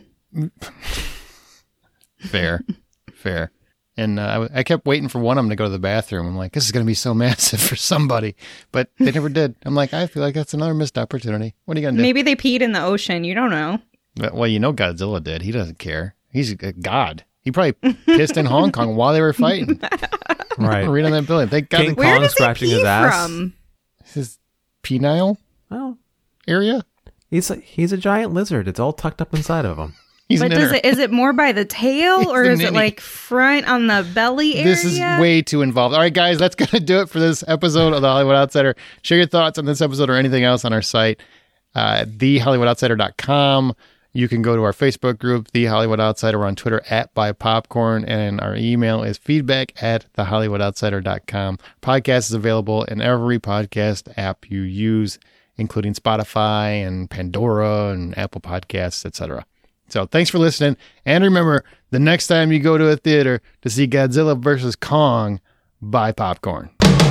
Fair, fair. And uh, I, I kept waiting for one of them to go to the bathroom. I'm like, this is going to be so massive for somebody. But they never did. I'm like, I feel like that's another missed opportunity. What are you going to do? Maybe they peed in the ocean. You don't know. Well, you know Godzilla did. He doesn't care. He's a god. He probably pissed in Hong Kong while they were fighting. Right. Read on that building. Thank God. King they- Where Kong does scratching he pee his ass. from? His penile Oh, area? he's a, he's a giant lizard. It's all tucked up inside of him. He's But an does inner- it is it more by the tail He's or the is it ninny. like front on the belly area? This is way too involved. All right, guys, that's going to do it for this episode of The Hollywood Outsider. Share your thoughts on this episode or anything else on our site, uh, the hollywood outsider dot com. You can go to our Facebook group, The Hollywood Outsider. We're on Twitter at Buy Popcorn, and our email is feedback at the hollywood outsider dot com. Podcast is available in every podcast app you use, including Spotify and Pandora and Apple Podcasts, et cetera. So thanks for listening. And remember, the next time you go to a theater to see Godzilla versus Kong, buy popcorn.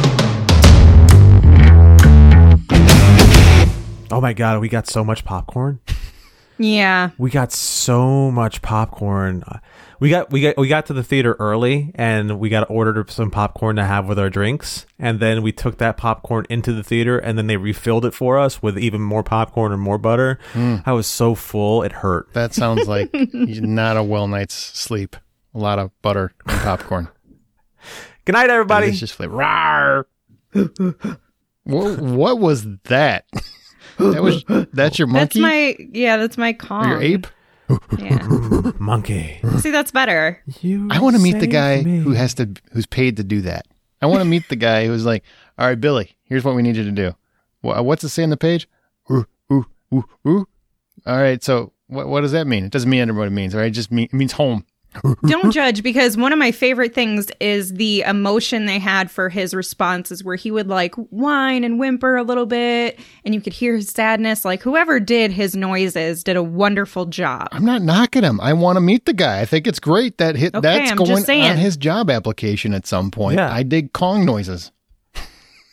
Oh my God, we got so much popcorn. Yeah. We got so much popcorn. We got we got we got to the theater early, and we got ordered some popcorn to have with our drinks, and then we took that popcorn into the theater, and then they refilled it for us with even more popcorn and more butter. Mm. I was so full, it hurt. That sounds like not a well night's sleep. A lot of butter and popcorn. Good night, everybody. Delicious flavor. Rawr. what, what was that? That was that's your That's monkey? my yeah, that's my Kong. Or your ape? Yeah. Monkey. See, that's better. You I want to meet the guy me. who has to who's paid to do that. I want to meet the guy who's like, all right, Billy, here's what we need you to do. What's it say on the page? Ooh, ooh, ooh, ooh. All right, so what what does that mean? It doesn't mean what it means, all right? It just mean, it means home. Don't judge, because one of my favorite things is the emotion they had for his responses, where he would like whine and whimper a little bit and you could hear his sadness. Like, whoever did his noises did a wonderful job. I'm not knocking him. I want to meet the guy. I think it's great that hit, Okay, that's I'm going just saying. on his job application at some point. Yeah. I dig Kong noises.